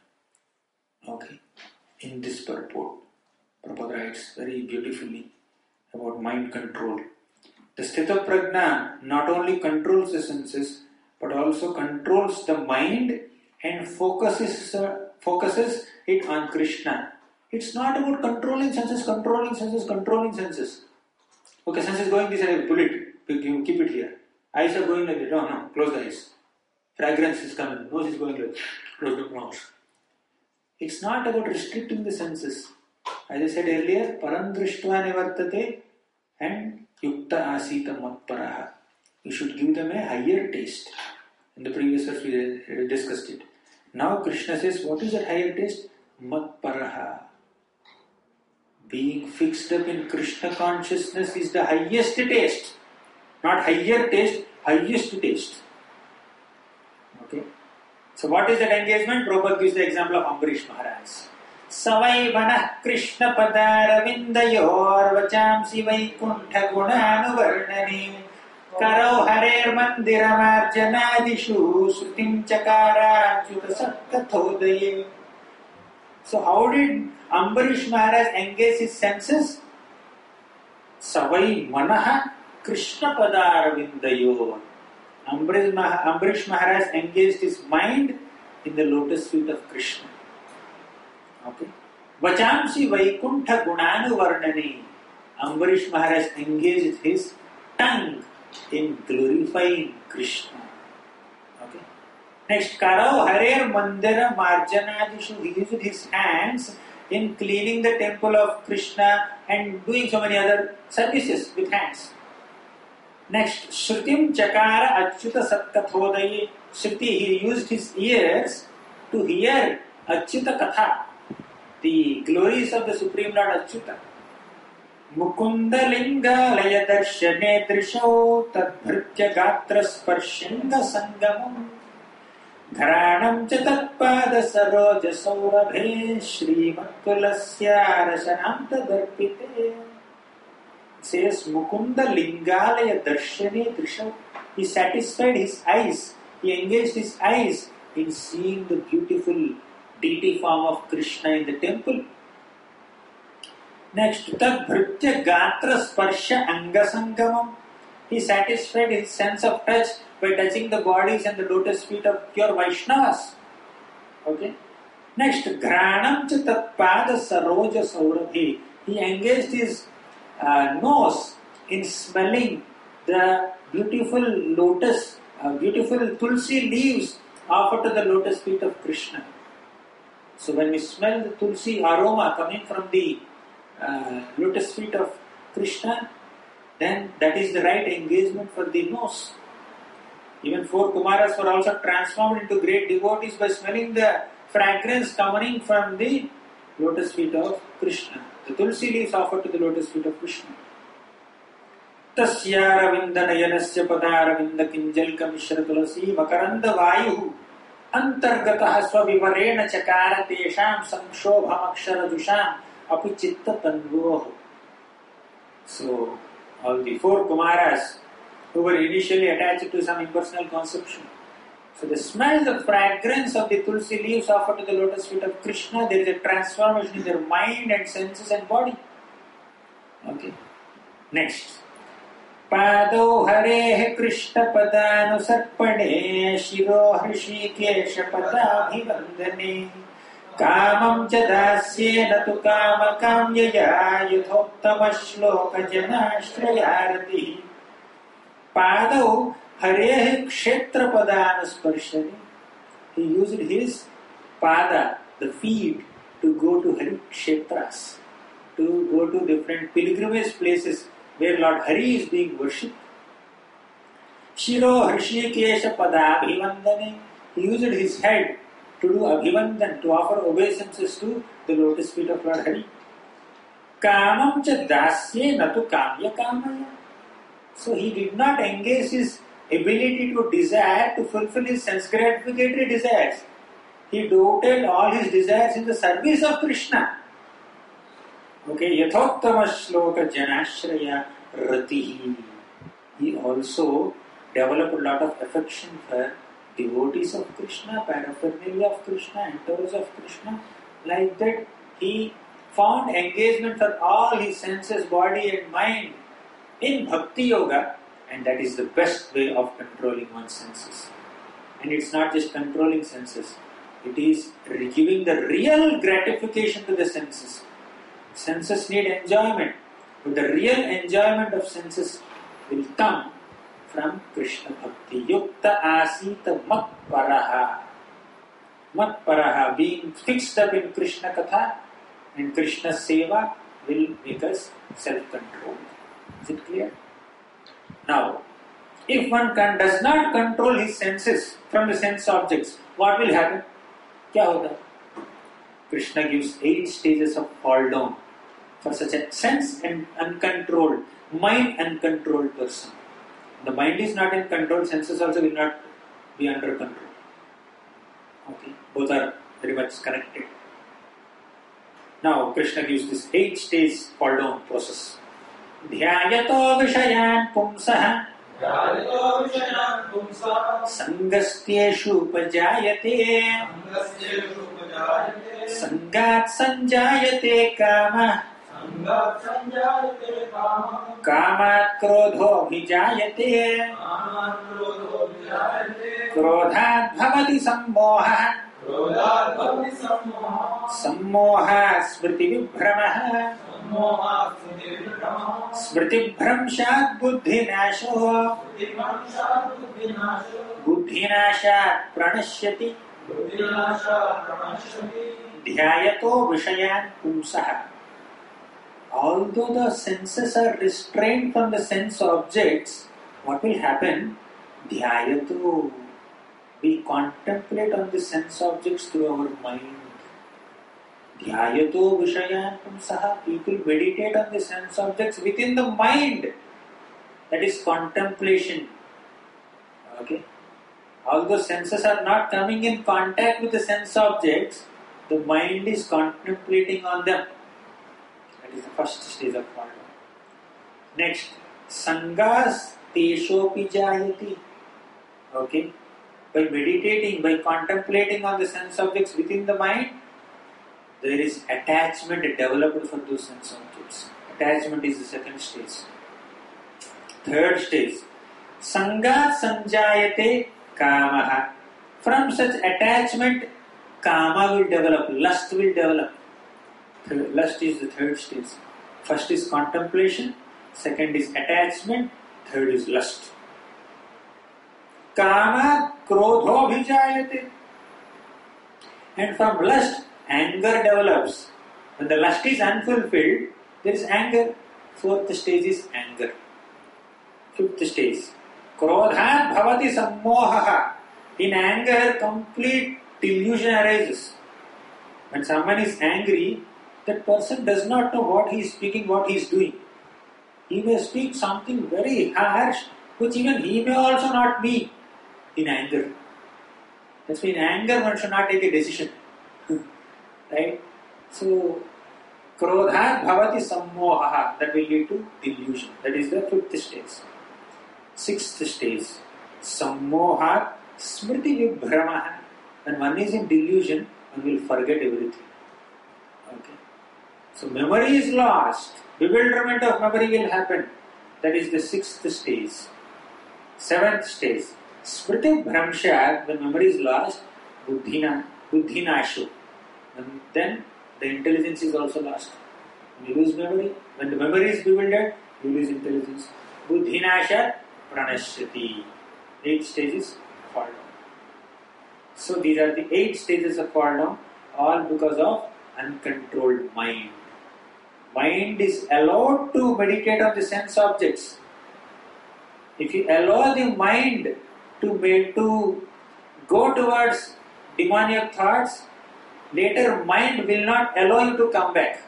Okay. In this purport, Prabhupada writes very beautifully about mind control. The sthita prajna not only controls the senses but also controls the mind and focuses uh, focuses it on Krishna. It's not about controlling senses, controlling senses, controlling senses. Okay, sense is going this way, pull it, you keep it here. Eyes are going like that, no, no, close the eyes. Fragrance is coming, nose is going like that, close the nose. It's not about restricting the senses. As I said earlier, parandrishtva nivartate and yukta asita matparaha. You should give them a higher taste. In the previous verse we discussed it. Now Krishna says, what is that higher taste? Matparaha. Being fixed up in Krishna consciousness is the highest taste. Not higher taste, highest taste. Okay. So what is that engagement? Prabhupada gives the example of Ambarish Maharaj. Savai vanah Krishna padaravindayor vachamsi vaikuntha gunanuvarnani karau harer mandiramarjanadishu srutim chakara juta sakkathodaye. So how did Ambarish Maharaj engage his senses? Savai manaha Krishna padaravindayor. Ambarish, Mah- Ambarish Maharaj engaged his mind in the lotus feet of Krishna. Okay. Vachamsi Vaikuntha Gunanu Varnani. Ambarish Maharaj engaged his tongue in glorifying Krishna. Okay. Next, Karau Harer Mandira Marjanadishu. He used his hands in cleaning the temple of Krishna and doing so many other services with hands. Next, Shrutim Chakara Achyuta Satkathodaye. Shruti, he used his ears to hear Achyuta Katha, the glories of the Supreme Lord Achyuta. Mukunda Linga Laya Darshane Drishau Tadbhritya Gatra Sparshinga Sangamam Gharanam Chatatpada Saroja Saurabhe Shri Mattulasya Rashanamta Darpite. Says Mukunda Lingalaya Darshane Drishau. He satisfied his eyes, he engaged his eyes in seeing the beautiful deity form of Krishna in the temple. Next, Tad Bhritya Gatra Sparsha Angasangamam. He satisfied his sense of touch by touching the bodies and the lotus feet of pure Vaishnavas. Okay. Next, Granam Chitatpada Saroja Saurabhi. He engaged his uh, nose in smelling the beautiful lotus, uh, beautiful tulsi leaves offered to the lotus feet of Krishna. So when we smell the tulsi aroma coming from the uh, lotus feet of Krishna, then that is the right engagement for the nose. Even four Kumaras were also transformed into great devotees by smelling the fragrance coming from the lotus feet of Krishna. The tulsi leaves offered to the lotus feet of Krishna. Tasya Ravinda Nayanasya Padaravinda Kinjalka Mishra Tulasi Makaranda Vayu Antargataha Swavivarena Chakara Tesham Samshobham Akshara Dusham Apichitta Tanvoh. So, all the four Kumaras who were initially attached to some impersonal conception. So the smell, the fragrance of the tulsi leaves offered to the lotus feet of Krishna, there is a transformation in their mind and senses and body. Okay. Next. Pado Hare Krishna Padanu Sarpane Shiro Hrishikesha Padabhivandane Kamam Chadasye Natu Kama Kamyaya Yuthottama Shloka Janashrayarati Pado Hare Kshetra Padana Sparshani. He used his pada, the feet, to go to Hari Kshetras, to go to different pilgrimage places where Lord Hari is being worshipped. Shiro Hrishikesha Pada Abhivandane. He used his head to do Abhivandan, to offer obeisances to the lotus feet of Lord Hari. Kamam cha dasye natu kamya kamaya. So he did not engage his ability to desire to fulfill his sense gratificatory desires. He devoted all his desires in the service of Krishna. Okay, Yathottama Shloka Janashraya Ratihi. He also developed a lot of affection for devotees of Krishna, paraphernalia of Krishna, entourage of Krishna. Like that, he found engagement for all his senses, body and mind in Bhakti Yoga, and that is the best way of controlling one's senses. And it's not just controlling senses. It is giving the real gratification to the senses. Senses need enjoyment, but the real enjoyment of senses will come from Krishna Bhakti. Yukta asita mat paraha. Mat paraha, being fixed up in Krishna Katha and Krishna Seva will make us self-controlled. Is it clear? Now, if one can, does not control his senses from the sense objects, what will happen? Kya hoga? Krishna gives eight stages of fall down for such a sense and uncontrolled, mind uncontrolled person. The mind is not in control, senses also will not be under control. Okay, both are very much connected. Now Krishna gives this eight stage fall down process. Dhyayato vishayan pumsah sangastyeshu upajayate sangat sanjayate kama kamat krodho bhijayate krodhat bhavati sammoha sammoha smriti vibhramah smriti bhramshat buddhi nasho buddhi nashat pranashyati dhyayato vishayan pumsah. Although the senses are restrained from the sense objects, what will happen? Dhyayato, we contemplate on the sense objects through our mind. Dhyayato vishayan pumsah, people meditate on the sense objects within the mind. That is contemplation. Okay? Although senses are not coming in contact with the sense objects, the mind is contemplating on them. That is the first stage of fall down. Next, sangas teshopi jayati. Okay? By meditating, by contemplating on the sense objects within the mind, there is attachment developed for those sense objects. Attachment is the second stage. Third stage, sangat sanjayate kamaha. From such attachment, kama will develop, lust will develop. Third, lust is the third stage. First is contemplation, second is attachment, third is lust. Kama krodho bhijayate. And from lust, anger develops. When the lust is unfulfilled, there is anger. Fourth stage is anger. Fifth stage, krodhat bhavati sammoha. In anger, complete delusion arises. When someone is angry, that person does not know what he is speaking, what he is doing. He may speak something very harsh, which even he may also not be in anger. That's why in anger one should not take a decision. Right? So, krodhat bhavati sammoha, that will lead to delusion. That is the fifth stage. Sixth stage, sammoha smriti vibhramaha. When one is in delusion, one will forget everything. Okay. So memory is lost. Bewilderment of memory will happen. That is the sixth stage. Seventh stage, smriti bhramshat. When memory is lost, buddhina, buddhinashu. And then the intelligence is also lost. When you lose memory, when the memory is bewildered, you lose intelligence. Buddhinashat pranashyati. Eight stages fall down. So these are the eight stages of fall down, all because of uncontrolled mind. Mind is allowed to meditate on the sense objects. If you allow the mind to make, to go towards demoniac thoughts, later mind will not allow you to come back.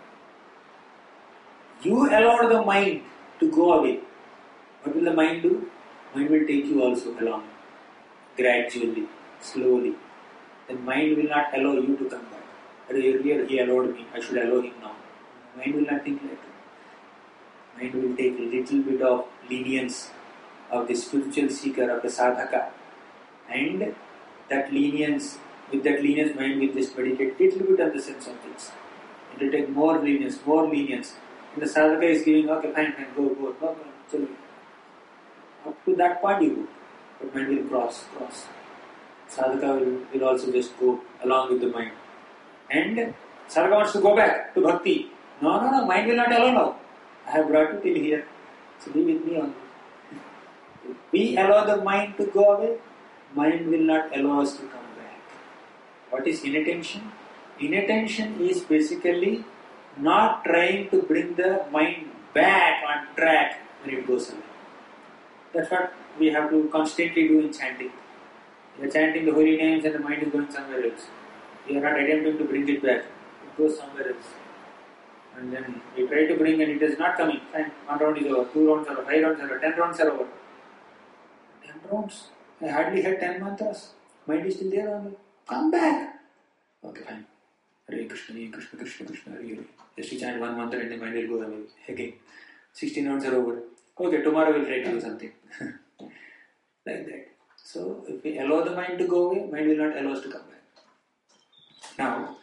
You allowed the mind to go away. What will the mind do? Mind will take you also along, gradually, slowly. The mind will not allow you to come back. Earlier he allowed me, I should allow him now. Mind will not think like that. Mind will take a little bit of lenience of the spiritual seeker, of the sadhaka. And that lenience, with that lenience, mind will just meditate a little bit on the sense objects. It will take more lenience, more lenience. And the sadhaka is giving, okay, fine, fine, go, go, go, go. So, up to that point you go. But mind will cross, cross. sadhaka will, will also just go along with the mind. And sadhaka wants to go back to bhakti. No, no, no, mind will not allow now. I have brought you till here. So be with me only. If we allow the mind to go away, mind will not allow us to come back. What is inattention? Inattention is basically not trying to bring the mind back on track when it goes away. That's what we have to constantly do in chanting. We are chanting the holy names and the mind is going somewhere else. We are not attempting to bring it back. It goes somewhere else. And then we try to bring and it is not coming. Fine, one round is over, two rounds are over, five rounds are over, ten rounds are over. Ten rounds? I hardly had ten mantras. Mind is still there only. Come back. Okay, fine. Hare Krishna, Hare Krishna, Krishna Krishna, Hare Hare. Just to chant one mantra and the mind will go away. Again. sixteen rounds are over. Okay, tomorrow we'll try to do something. Like that. So, if we allow the mind to go away, mind will not allow us to come back. Now,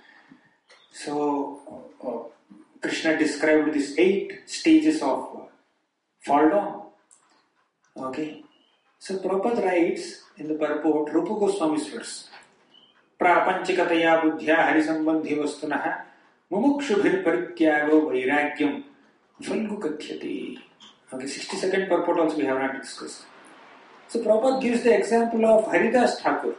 so, uh, Krishna described these eight stages of uh, fall down. Okay. So, Prabhupada writes in the purport, Rupa Goswami's verse, Prapanchikataya buddhya harisambandhi vastunaha mumukshubhir parityago vairagyam falgu kathyati. Okay, sixty-second purport also we have not discussed. So Prabhupada gives the example of Haridas Thakur.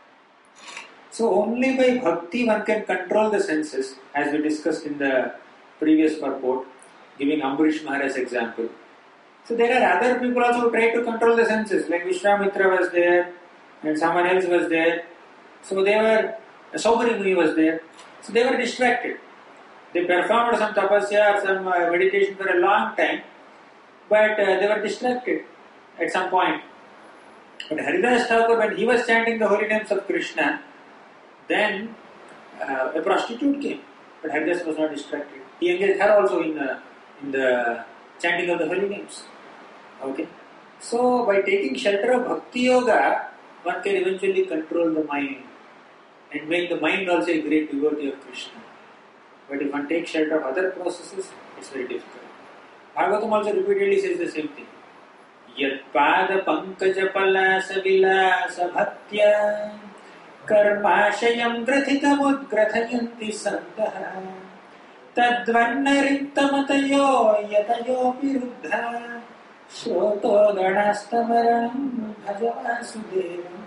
So only by bhakti one can control the senses, as we discussed in the previous purport, giving Ambarish Maharaj's example. So there are other people also who try to control the senses, like Vishwamitra was there, and someone else was there. So they were, Saubhari Muni was there. So they were distracted. They performed some tapasya or some uh, meditation for a long time, but uh, they were distracted at some point. But Haridas Thakur, when he was chanting the holy names of Krishna, then uh, a prostitute came. But Haridas was not distracted. He engaged her also in, uh, in the chanting of the holy names. Okay. So by taking shelter of Bhakti Yoga, one can eventually control the mind and make the mind also a great devotee of Krishna. But if one takes shelter of other processes, it's very difficult. Bhagavatam also repeatedly says the same thing. Yat pada pankaja palasa vilasa bhaktya karmashayam grathitam udgrathayanti santaha tadvanna riktamatayo yatayo viruddha shroto ganastamaranam bhajavasudevam.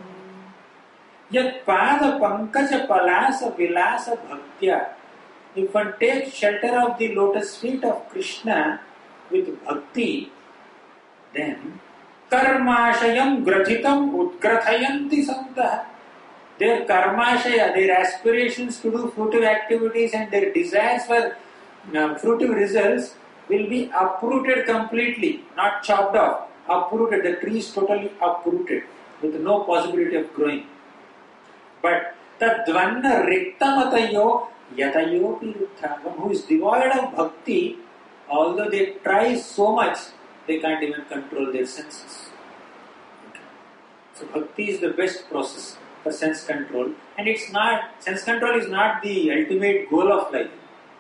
Yat pada pankaja palasa vilasa bhaktya. If one takes shelter of the lotus feet of Krishna with bhakti, then karmashayam grathitam udgrathayanti santaha. Their karmashaya, their aspirations to do fruitive activities and their desires for uh, fruitive results will be uprooted completely, not chopped off, uprooted. The tree is totally uprooted with no possibility of growing. But tadvanna riktamatayo yatayo viruddha. One who is devoid of bhakti, although they try so much, they can't even control their senses. Okay. So bhakti is the best process for sense control, and it's not, sense control is not the ultimate goal of life.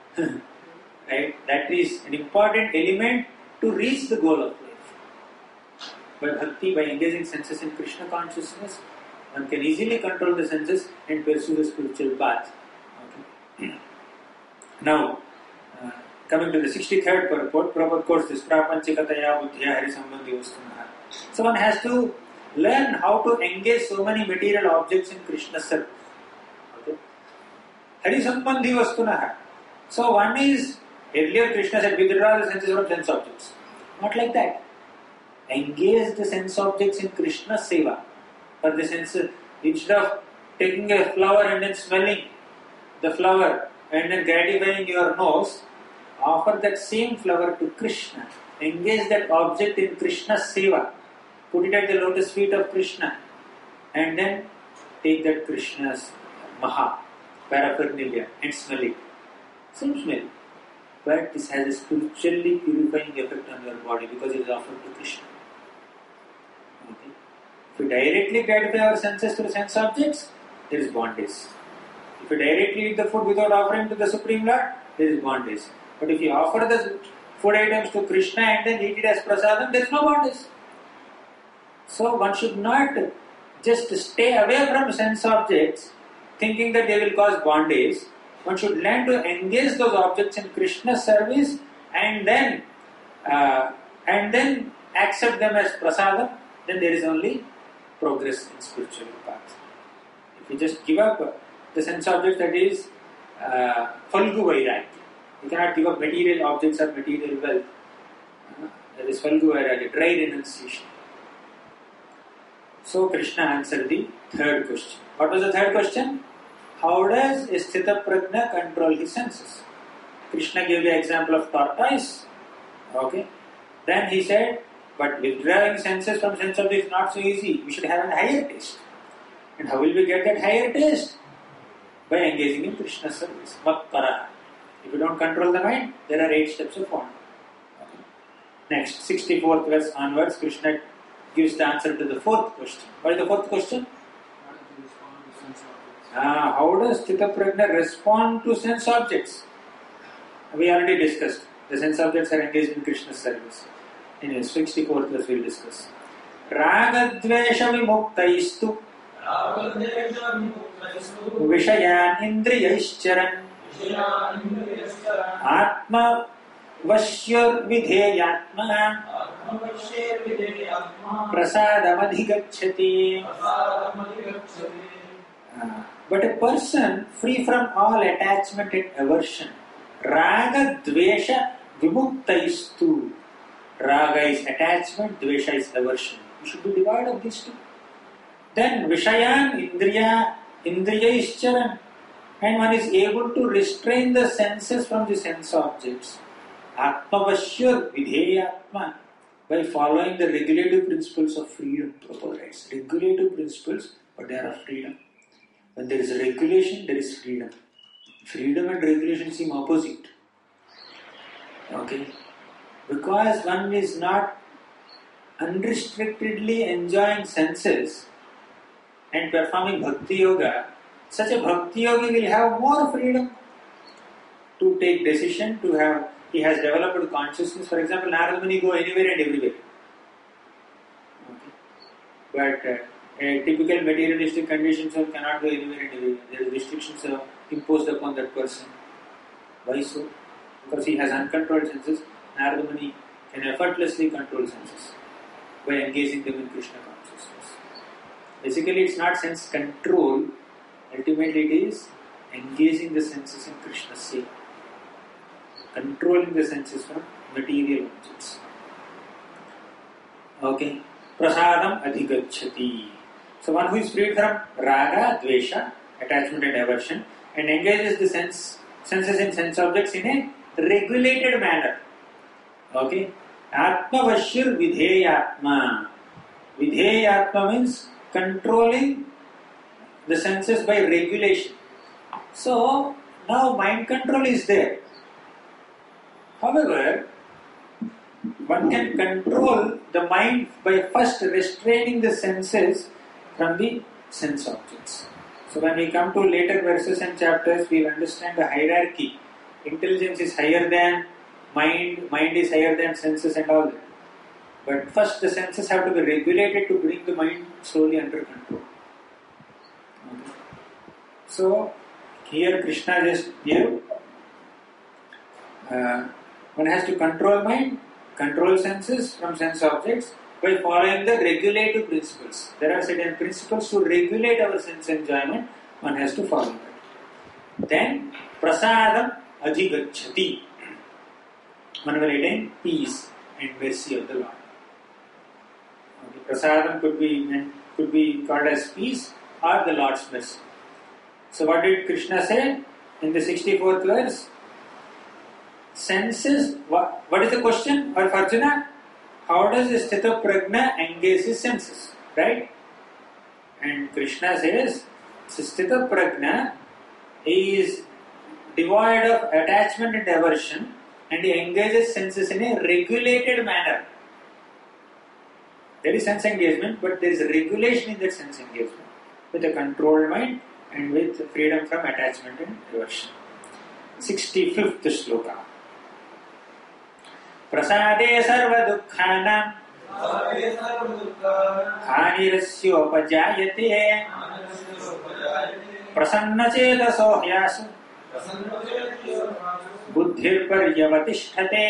Right? That is an important element to reach the goal of life. But bhakti, by engaging senses in Krishna consciousness, one can easily control the senses and pursue the spiritual path. Okay. Now, uh, coming to the sixty-third purport, Prabhupada quotes this, Prapanchikataya buddhya harisambandhi vastunaha. So one has to learn how to engage so many material objects in Krishna's service. Okay. Harisambandhi vastunaha. So one is, earlier Krishna said, withdraw the senses from sense objects. Not like that. Engage the sense objects in Krishna's seva. For the senses, instead of taking a flower and then smelling the flower and then gratifying your nose, offer that same flower to Krishna. Engage that object in Krishna's seva. Put it at the lotus feet of Krishna. And then take that Krishna's maha, paraphernalia, and smell it. Same smell. But this has a spiritually purifying effect on your body because it is offered to Krishna. Okay. If we directly gratify our senses through sense objects, there is bondage. If we directly eat the food without offering to the Supreme Lord, there is bondage. But if you offer the food items to Krishna and then eat it as prasadam, there is no bondage. So one should not just stay away from sense objects, thinking that they will cause bondage. One should learn to engage those objects in Krishna's service and then uh, and then accept them as prasadam. Then there is only progress in spiritual path. If you just give up the sense object, that is uh, falgu vairagya. You cannot give up material objects or material wealth. Uh, that is falgu vairagya, dry renunciation. So Krishna answered the third question. What was the third question? How does a sthita prajna control his senses? Krishna gave the example of tortoise. Okay. Then he said, but withdrawing senses from sense objects is not so easy. We should have a higher taste. And how will we get that higher taste? By engaging in Krishna's service. Mattara. If you don't control the mind, there are eight steps of one. Okay. Next, sixty-fourth verse onwards, Krishna gives the answer to the fourth question. What is the fourth question? Uh, how does Sthita Prajna respond to sense objects? We already discussed. The sense objects are engaged in Krishna's service. Anyway, sixty-fourth verse we will discuss. Ragadvesha vimuktaistu Vishayan indriyaischaran Atma Vashyur vidheyatma Prasadam adhigacchati. But a person free from all attachment and aversion, raga dvesha vimuktaistu. Raga is attachment, dvesha is aversion. You should be devoid of these two. Then vishayan indriya indriyaischaran, and one is able to restrain the senses from the sense objects. Atmavashyur vidheyatma, by following the regulative principles of freedom. Proper rights. Regulative principles, but they are of freedom. When there is a regulation, there is freedom. Freedom and regulation seem opposite. Okay? Because one is not unrestrictedly enjoying senses and performing bhakti yoga, such a bhakti yogi will have more freedom to take decision, to have, he has developed consciousness. For example, Narada Muni go anywhere and everywhere. Okay. But uh, a typical materialistic conditions of cannot go anywhere and everywhere. There are restrictions uh, imposed upon that person. Why so? Because he has uncontrolled senses. Narada Muni can effortlessly control senses by engaging them in Krishna consciousness. Basically, it's not sense control. Ultimately, it is engaging the senses in Krishna's seva. Controlling the senses from material objects. Okay. Prasadam adhigacchati. So one who is freed from raga, dvesha, attachment and aversion, and engages the sense senses in sense objects in a regulated manner. Okay. Atmavashyur vidheyatma. Vidheyatma means controlling the senses by regulation. So now mind control is there. However, one can control the mind by first restraining the senses from the sense objects. So when we come to later verses and chapters, we will understand the hierarchy. Intelligence is higher than mind, mind is higher than senses and all that. But first the senses have to be regulated to bring the mind slowly under control. Okay. So here Krishna just gave, uh, one has to control mind, control senses from sense objects by following the regulative principles. There are certain principles to regulate our sense enjoyment, one has to follow that. Then, prasadam adhigacchati. One will attain peace and mercy of the Lord. Okay, prasadam could be, could be called as peace or the Lord's mercy. So what did Krishna say in the sixty-fourth verse? Senses, what, what is the question of Arjuna? How does the Sthita Prajna engage his senses? Right? And Krishna says, Sthita Prajna is devoid of attachment and aversion, and he engages senses in a regulated manner. There is sense engagement, but there is a regulation in that sense engagement with a controlled mind and with freedom from attachment and aversion. sixty-fifth shloka. Prasade sarva dukkhanam हानिरस्योपजायते प्रसन्नचेतसो ह्यासु बुद्धिर्पर्यवतिष्ठते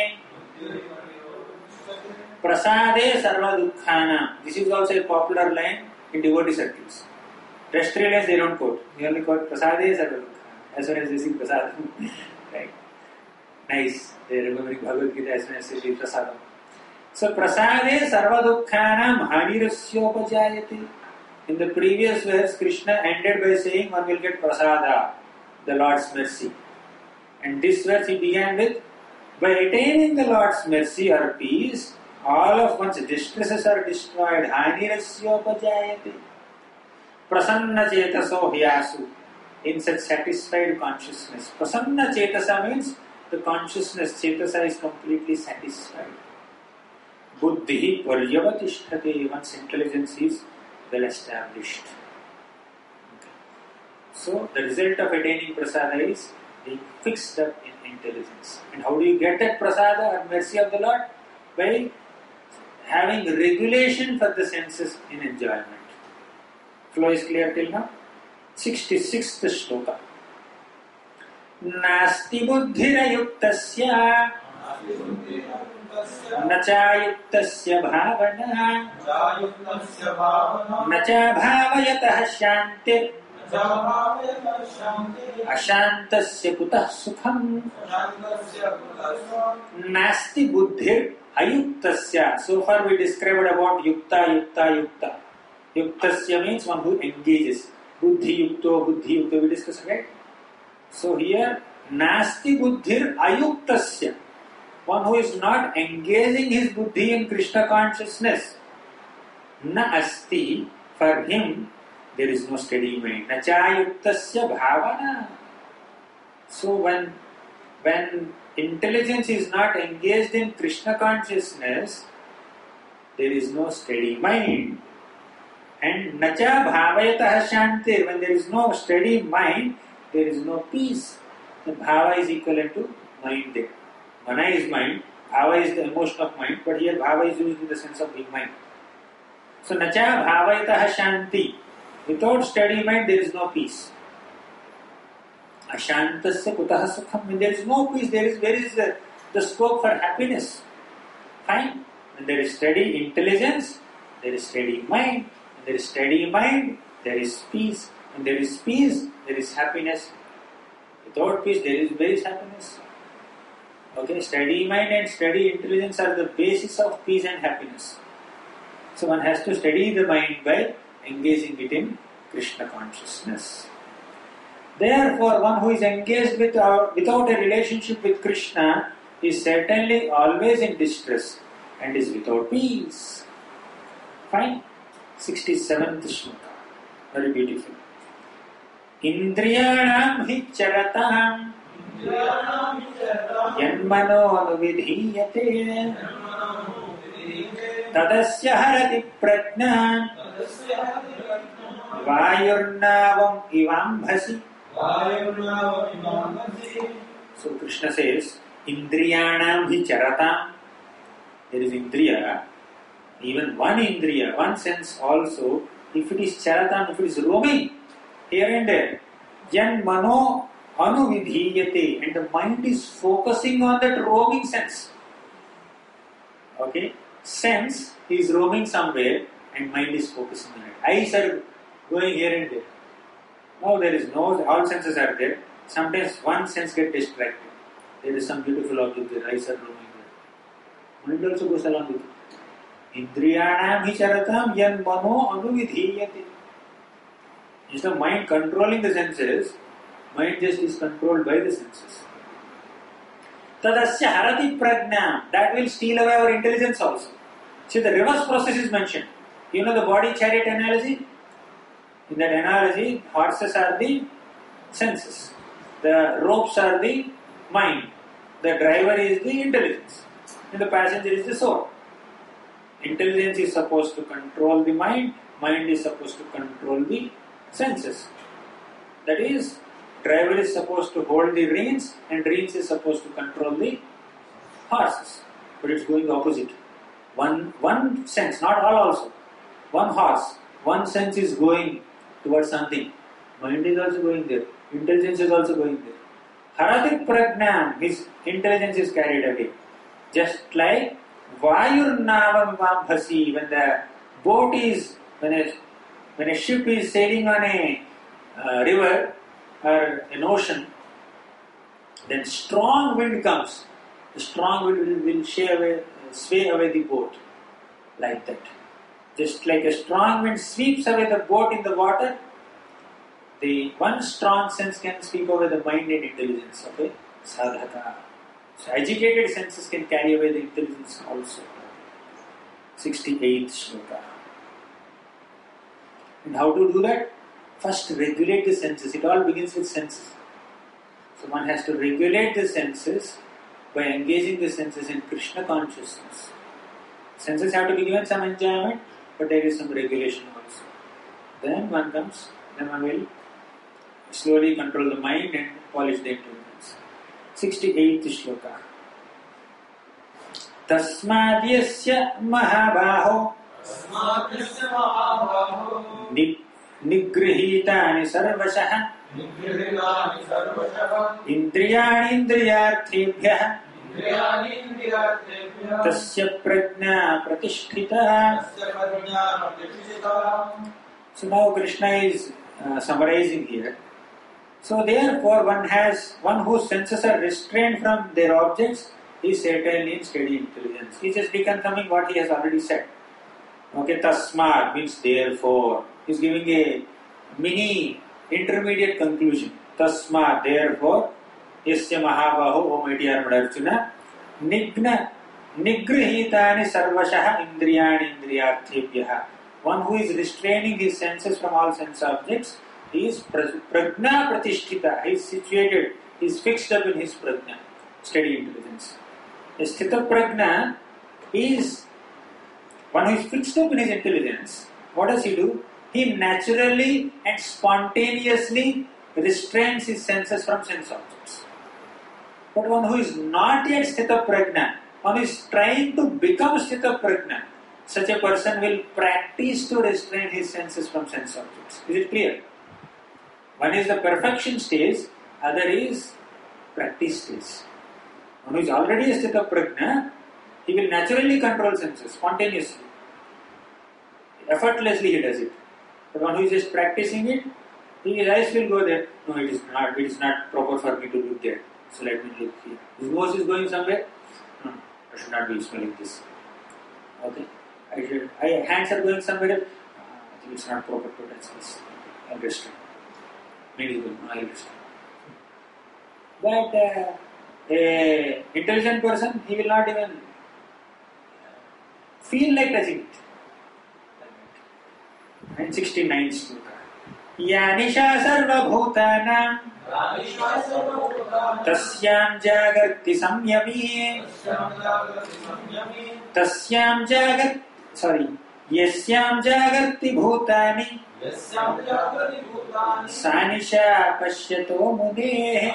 prasade sarva dukkhana. This is also a popular line in devotee circles. Rest three lines they don't quote. They only quote prasade sarva dukkhana. As soon as they see prasad. Right. Nice. They are remembering Bhagavad Gita as soon as they see prasadam. So prasade sarva dukkhanam hanirasyopajayate. In the previous verse, Krishna ended by saying one will get prasada, the Lord's mercy. And this verse he began with, by attaining the Lord's mercy or peace, all of one's distresses are destroyed. Hanirasyopajayate. Prasanna chetaso hyasu. In such satisfied consciousness. Prasanna chetasa means the consciousness, chetasa is completely satisfied. Buddhi paryavatishthate. One's intelligence is well established. Okay. So the result of attaining prasada is being fixed up in intelligence. And how do you get that prasada or mercy of the Lord? By having regulation for the senses in enjoyment. Flow is clear till now? sixty-sixth shloka. Nasti buddhirayuktasya nachayuktasya bhavana nacha bhavayatah shantir ashantasya kutah sukham nasti buddhir ayuktasya. So far we described about yukta, yukta, yukta. Yuktasya means one who engages. Buddhi yukto, buddhi yukto we discussed, right? So here, nasti buddhir ayuktasya. One who is not engaging his buddhi in Krishna consciousness. Na asti, for him, there is no steady mind. Na chayuktasya bhavana. So when, when intelligence is not engaged in Krishna consciousness, there is no steady mind. And nacha bhavayatah shantir. When there is no steady mind, there is no peace. The bhava is equivalent to mind there. Mana is mind, bhava is the emotion of mind, but here bhava is used in the sense of being mind. So nacha bhavayatah shanti. Without steady mind, there is no peace. Ashantasya kutah sukham. When there is no peace, there is where is the, the scope for happiness? Fine. When there is steady intelligence, there is steady mind. When there is steady mind, there is peace. When there is peace, there is happiness. Without peace, there is where is happiness? Okay, steady mind and steady intelligence are the basis of peace and happiness. So one has to steady the mind by engaging it in Krishna consciousness. Therefore, one who is engaged with our, without a relationship with Krishna is certainly always in distress and is without peace. Fine? sixty-seventh shloka. Very beautiful. Indriyanam hi charatam yanmano anuvidhiyate tadasya harati prajna vayurnavam ivambhasi. So Krishna says, Indriyanam hi charatam. There is Indriya, even one Indriya, one sense also, if it is charatam, if it is roaming here and there, yan mano anuvidhiyate, and the mind is focusing on that roaming sense. Okay? Sense is roaming somewhere and mind is focusing on it. Eyes are going here and there. Now there is no, all senses are there. Sometimes one sense gets distracted. There is some beautiful object there, eyes are roaming there. Mind also goes along with it. Indriyanam hi charatam yan mano anuvidhiyate. Instead of mind controlling the senses, mind just is controlled by the senses. Tadasya harati prajna. That will steal away our intelligence also. See, the reverse process is mentioned. You know the body chariot analogy? In that analogy, horses are the senses. The ropes are the mind. The driver is the intelligence. And the passenger is the soul. Intelligence is supposed to control the mind. Mind is supposed to control the senses. That is, driver is supposed to hold the reins and reins is supposed to control the horses. But it's going opposite. One, one sense, not all also. One horse, one sense is going towards something. Mind is also going there. Intelligence is also going there. Haratik Pragnam, his intelligence is carried away. Just like Vayur Navam Vambhasi, when the boat is, when a, when a ship is sailing on a uh, river or an ocean, then strong wind comes. The strong wind will, will sway away, sway away the boat. Like that. Just like a strong wind sweeps away the boat in the water, the one strong sense can sweep away the mind and intelligence of a sadhaka. So agitated senses can carry away the intelligence also. sixty-eighth shloka. And how to do that? First regulate the senses. It all begins with senses. So one has to regulate the senses by engaging the senses in Krishna consciousness. Senses have to be given some enjoyment, but there is some regulation also. Then one comes, then one will slowly control the mind and polish the intelligence. sixty-eighth shloka. Tasmadyasya mahabaho nigrihitani sarvashah indriyani indriyarthebhyah tasya prajna pratishtita. So now Krishna is uh, summarizing here. So therefore one has, one whose senses are restrained from their objects is certainly in steady intelligence. He is just reconfirming what he has already said. Okay, tasmad means therefore. He is giving a mini intermediate conclusion. Tasmad, therefore, yasya mahabaho, O mighty Armad Arjuna, nigna nigrihitani sarvashah indriyani indriyarthebhyah. One who is restraining his senses from all sense objects, he is prajna pratishtita. He is situated, he is fixed up in his prajna, steady intelligence. A sthita prajna is one who is fixed up in his intelligence. What does he do? He naturally and spontaneously restrains his senses from sense objects. But one who is not yet sthita prajna, one who is trying to become sthita prajna, such a person will practice to restrain his senses from sense objects. Is it clear? One is the perfection stage, other is practice stage. One who is already a sthita prajna, he will naturally control senses, spontaneously. Effortlessly he does it. But one who is just practicing it, his eyes will go there. No, it is not, it is not proper for me to look there. So let me look here. His nose is going somewhere. No, I should not be smelling this. Okay. I should, I, hands are going somewhere else. Uh, I think it's not proper to touch this. I'll restrain. Maybe good. No, I'll restrain. But uh, a intelligent person, he will not even feel like touching it. And sixty-ninth shloka. Yanisha sarva bhutanam tasyam jagarti samyami tasyam jagat sorry yasyam jagarti bhutani sanisha pashyato mudeh.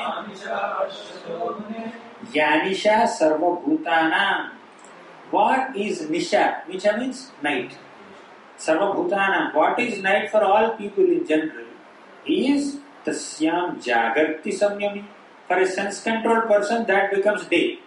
Yanisha sarva bhutanam. What is nisha? Nisha means night. Sarva bhutanam. What is night for all people in general is tasyam jagarti samyami. For a sense controlled person, that becomes day.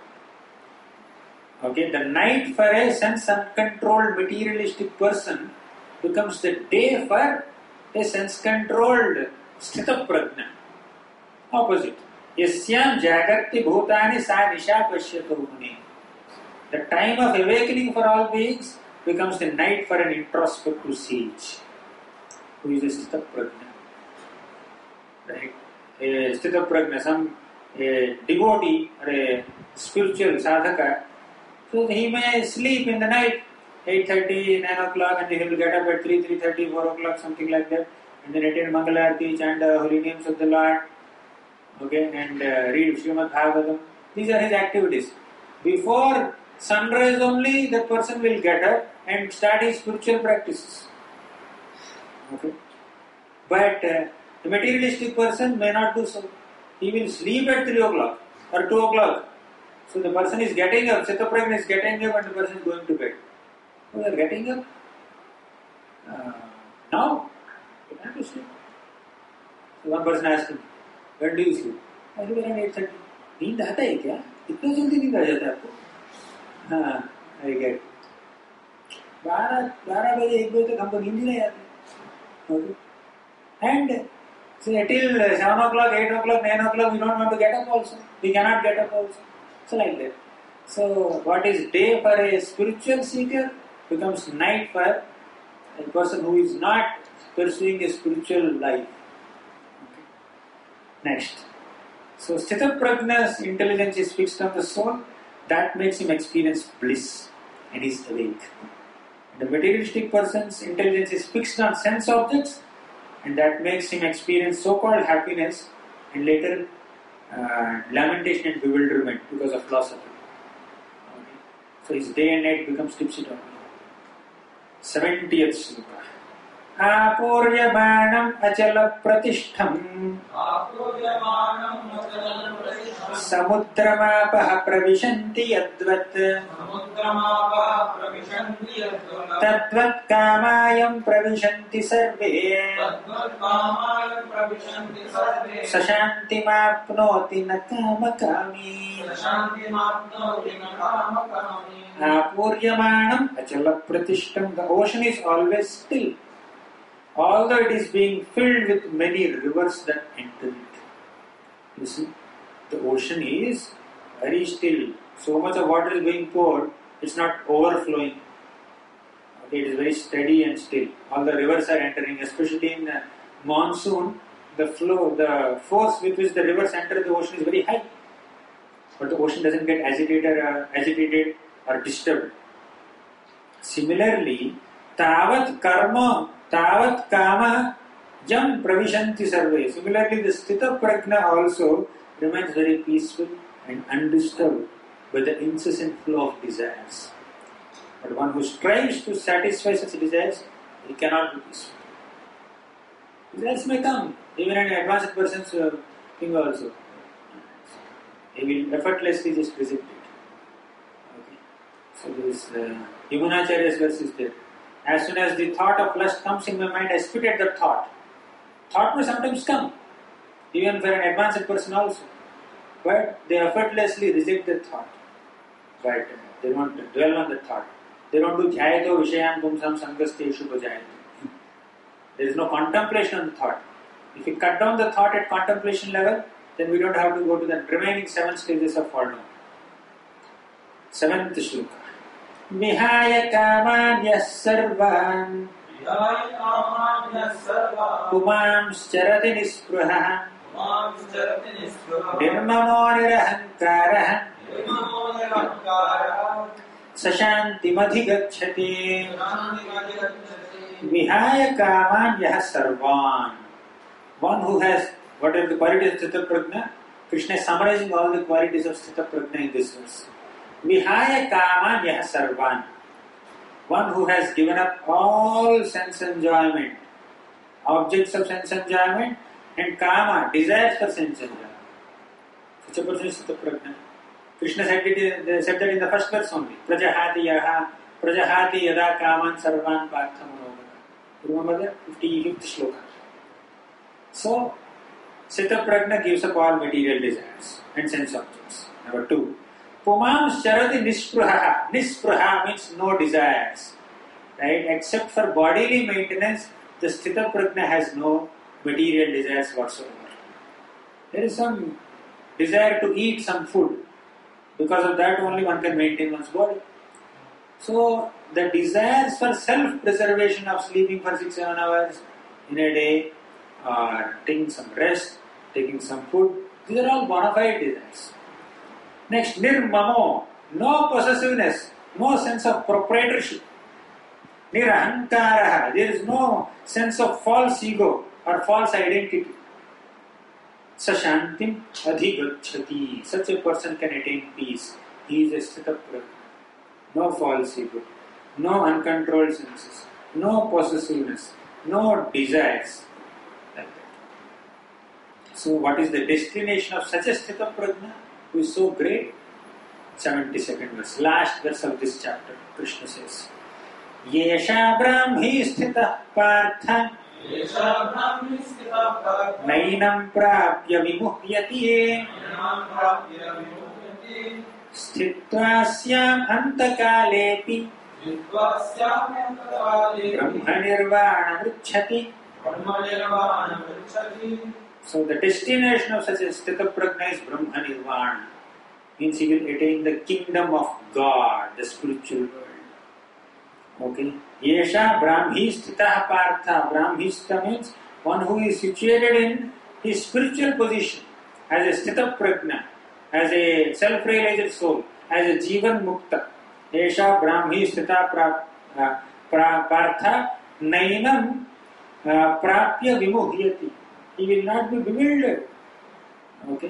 Okay, the night for a sense uncontrolled materialistic person becomes the day for a sense controlled sthita prajna. Opposite. Yasyam jagarti bhutani sa nisha pashyato mune. The time of awakening for all beings becomes the night for an introspective sage who is a sthita prajna. Right? A sthita prajna, some a devotee or a spiritual sadhaka, so he may sleep in the night, eight thirty, nine o'clock, and he will get up at three, three thirty, four o'clock, something like that, and then attend Mangalarti, chant the holy names of the Lord, okay, and uh, read Srimad Bhagavatam. These are his activities. Before sunrise only, that person will get up and start his spiritual practices. Okay. But uh, the materialistic person may not do so. He will sleep at three o'clock or two o'clock So the person is getting up, Sthitaprajna is getting up and the person is going to bed. So they are getting up. Uh, now, you have to sleep. So one person asked him, when do you sleep? I said, around eight thirty. नींद आता है क्या? इतना जल्दी नींद आ जाता है आपको? हाँ, I get. बारह बारह बजे एक बजे तक हमको नींद ही नहीं आती. Okay. And so till seven o'clock, eight o'clock, nine o'clock, we don't want to get up also. We cannot get up also. So like that. So what is day for a spiritual seeker becomes night for a person who is not pursuing a spiritual life. Okay. Next. So Sthitaprajna's intelligence is fixed on the soul. That makes him experience bliss and he is awake. The materialistic person's intelligence is fixed on sense objects and that makes him experience so-called happiness and later uh, lamentation and bewilderment because of loss of it. Okay. So his day and night becomes tipsy-turvy. seventieth sloka. आपूर्यमाणम् अचलप्रतिष्ठम् समुद्रमापः प्रविशन्ति यद्वत् तद्वत् कामायम् प्रविशन्ति सर्वे सशान्तिमाप्नोति न कामकामी. आपूर्यमाणम् अचलप्रतिष्ठम्. The ocean is always still. Although it is being filled with many rivers that enter it. You see, the ocean is very still. So much of water is being poured, it's not overflowing. Okay, it is very steady and still. All the rivers are entering, especially in uh, monsoon, the flow, the force with which the rivers enter the ocean is very high. But the ocean doesn't get agitated, uh, agitated or disturbed. Similarly, tavat karma Tavat kama jam pravishanti sarve. Similarly, the Sthitaprajna also remains very peaceful and undisturbed by the incessant flow of desires. But one who strives to satisfy such desires, he cannot be peaceful. Desires may come, even an advanced person's uh, thing also. He will effortlessly just reject it. Okay. So this uh, Yamunacharya's verse is there. As soon as the thought of lust comes in my mind, I spit at the thought. Thought may sometimes come, even for an advanced person also. But they effortlessly reject the thought. But they don't dwell on the thought. They don't do jhayato vishayan pumsam sangasteshu bhajayato. There is no contemplation on the thought. If we cut down the thought at contemplation level, then we don't have to go to the remaining seven stages of fall down. Seventh shloka. Vihaya kamanyas sarvan Pumams charati nispruha Nirmamo nirahankara Sashanti madhigacchati. Vihaya kamanyas sarvan. One who has, what are the qualities of Sthitaprajna? Krishna is summarizing all the qualities of Sthitaprajna in this verse. Vihaya kama yah sarvan. One who has given up all sense enjoyment, objects of sense enjoyment, and kama, desires for sense enjoyment. Such a person is Sthitaprajna. Krishna said, it, said that in the first verse only. Prajahati yaha, prajahati yada kaman sarvan parthamanogata. Remember that? fifty-fifth shloka. So, Sthitaprajna gives up all material desires and sense objects. Number two. Pumam charati nispruha. Nispruha means no desires. Right? Except for bodily maintenance, the Sthitaprajna has no material desires whatsoever. There is some desire to eat some food. Because of that only one can maintain one's body. So, the desires for self-preservation of sleeping for six, seven hours in a day, or taking some rest, taking some food, these are all bona fide desires. Next, nirmamo, no possessiveness, no sense of proprietorship. Nirahankara, there is no sense of false ego or false identity. Sashantim adhigacchati, such a person can attain peace. He is a Sthitaprajna. No false ego, no uncontrolled senses, no possessiveness, no desires. Like that. So, what is the destination of such a Sthitaprajna who is so great? seventy-second verse, last verse of this chapter. Krishna says, Yesha Brahmi Sthita Partha Nainam Prapya Vimuhyati Sthitvasyam Antakalepi Brahma Nirvana Vricchati. So the destination of such a Sthita Prajna is Brahma Nirvana. Means he will attain the kingdom of God, the spiritual world. Okay. Yesha Brahmi Sthita Partha. Brahmi Sthita means one who is situated in his spiritual position as a Sthita Prajna, as a self-realized soul, as a Jivan Mukta. Yesha Brahmi Sthita Partha Nainam Prapya Vimuhyati. He will not be bewildered. Okay.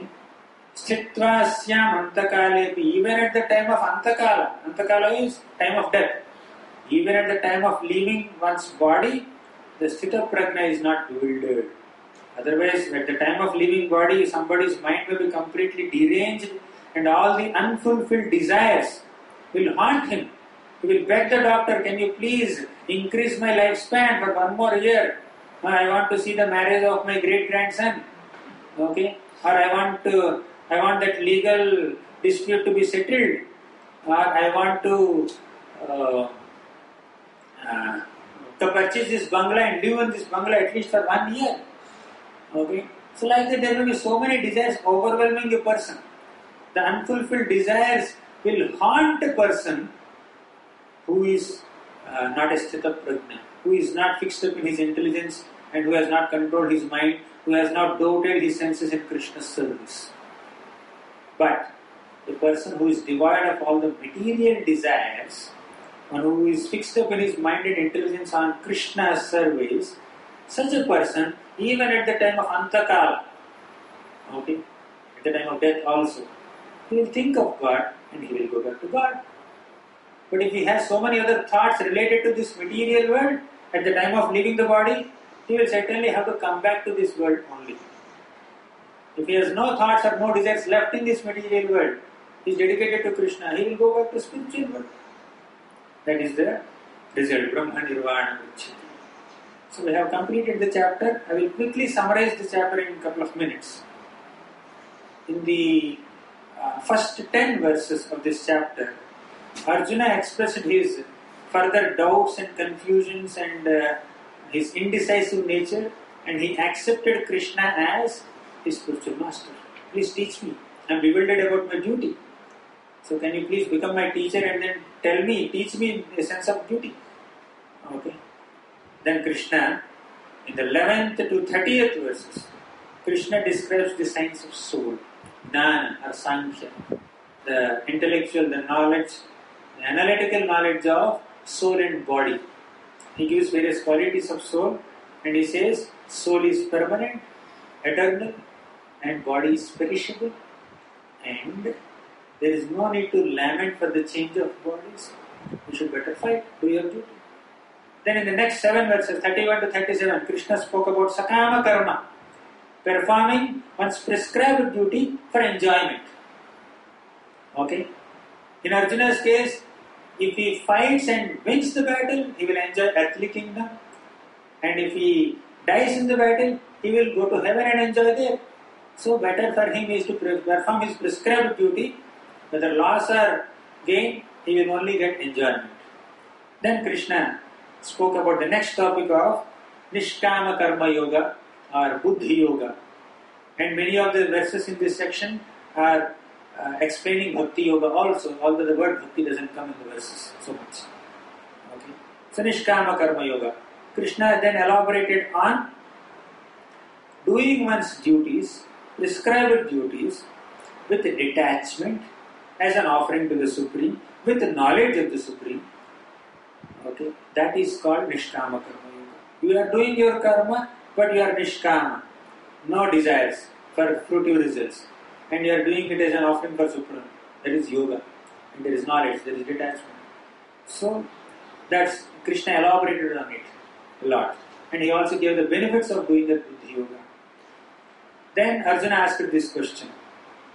Sthitvasyam Antakalepi. Even at the time of Antakala. Antakala is time of death. Even at the time of leaving one's body, the Sthita Prajna is not bewildered. Otherwise, at the time of leaving body, somebody's mind will be completely deranged and all the unfulfilled desires will haunt him. He will beg the doctor, can you please increase my lifespan for one more year? I want to see the marriage of my great grandson. Okay? Or I want to, I want that legal dispute to be settled. Or I want to uh, uh, to purchase this bungalow and live in this bungalow at least for one year. Okay? So like that there will be so many desires overwhelming a person. The unfulfilled desires will haunt a person who is uh, not a Sthita Prajna, who is not fixed up in his intelligence and who has not controlled his mind, who has not doubted his senses in Krishna's service. But a person who is devoid of all the material desires and who is fixed up in his mind and intelligence on Krishna's service, such a person, even at the time of Antakala, okay, at the time of death also, he will think of God and he will go back to God. But if he has so many other thoughts related to this material world, at the time of leaving the body, he will certainly have to come back to this world only. If he has no thoughts or no desires left in this material world, he is dedicated to Krishna, he will go back to spiritual world. That is the result, Brahma Nirvana Vricchati. So we have completed the chapter. I will quickly summarize the chapter in a couple of minutes. In the uh, first ten verses of this chapter, Arjuna expressed his further doubts and confusions and uh, his indecisive nature, and he accepted Krishna as his spiritual master. Please teach me. I am bewildered about my duty. So can you please become my teacher and then tell me, teach me a sense of duty. Okay. Then Krishna, in the eleventh to thirtieth verses, Krishna describes the science of soul, Jnana or Sankhya, the intellectual, the knowledge, the analytical knowledge of soul and body. He gives various qualities of soul and he says soul is permanent, eternal, and body is perishable, and there is no need to lament for the change of bodies. You should better fight, do your duty. Then in the next seven verses, thirty-one to thirty-seven, Krishna spoke about sakama karma, performing one's prescribed duty for enjoyment. Okay? In Arjuna's case, if he fights and wins the battle, he will enjoy earthly kingdom. And if he dies in the battle, he will go to heaven and enjoy there. So better for him is to perform his prescribed duty. Whether loss or gain, he will only get enjoyment. Then Krishna spoke about the next topic of Nishkama Karma Yoga or Buddhi Yoga. And many of the verses in this section are uh, explaining Bhakti Yoga also, although the word Bhakti doesn't come in the verses so much. Okay. So Nishkama Karma Yoga. Krishna then elaborated on doing one's duties, prescribed duties, with detachment as an offering to the Supreme, with the knowledge of the Supreme. Okay, that is called Nishkama Karma Yoga. You are doing your karma, but you are Nishkama, no desires for fruitive results, and you are doing it as an offering for Supreme. That is yoga, and there is knowledge, there is detachment. So that's Krishna elaborated on it a lot, and he also gave the benefits of doing that Buddhi Yoga. Then Arjuna asked this question: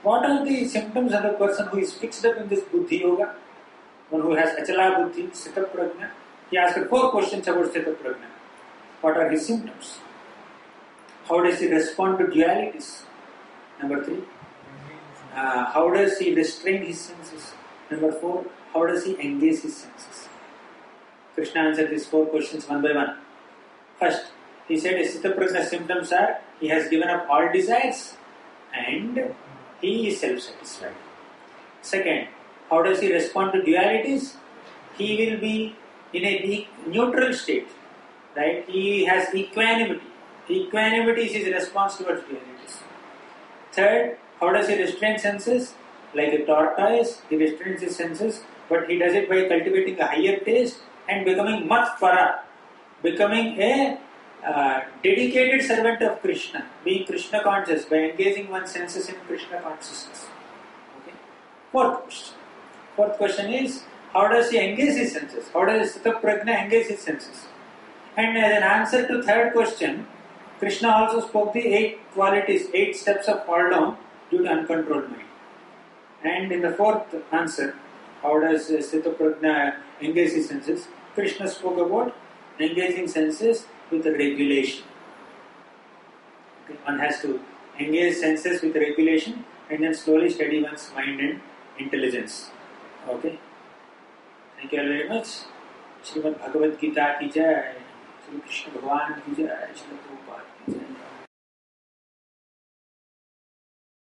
What are the symptoms of the person who is fixed up in this buddhi yoga? One who has achala buddhi, sthita prajna. He asked four questions about sthita prajna. What are his symptoms? How does he respond to dualities? Number three. Uh, how does he restrain his senses? Number four. How does he engage his senses? Krishna answered these four questions one by one. First, he said sthita prajna symptoms are he has given up all desires and he is self-satisfied. Second, how does he respond to dualities? He will be in a neutral state, right? He has equanimity. Equanimity is his response towards dualities. Third, how does he restrain senses? Like a tortoise, he restrains his senses, but he does it by cultivating a higher taste and becoming matpara, becoming a uh, dedicated servant of Krishna, being Krishna conscious by engaging one's senses in Krishna consciousness. Okay. Fourth question. Fourth question is, how does he engage his senses? How does sthita prajna engage his senses? And as an answer to third question, Krishna also spoke the eight qualities, eight steps of fall down due to uncontrolled mind. And in the fourth answer, how does sthita prajna engage his senses? Krishna spoke about engaging senses with regulation. Okay. One has to engage senses with regulation and then slowly study one's mind and intelligence. Okay. Thank you all very much. Srimad Bhagavad Gita ki jai. Shri Krishna Bhagavan ki jai. Shri Prabhupada ki jai.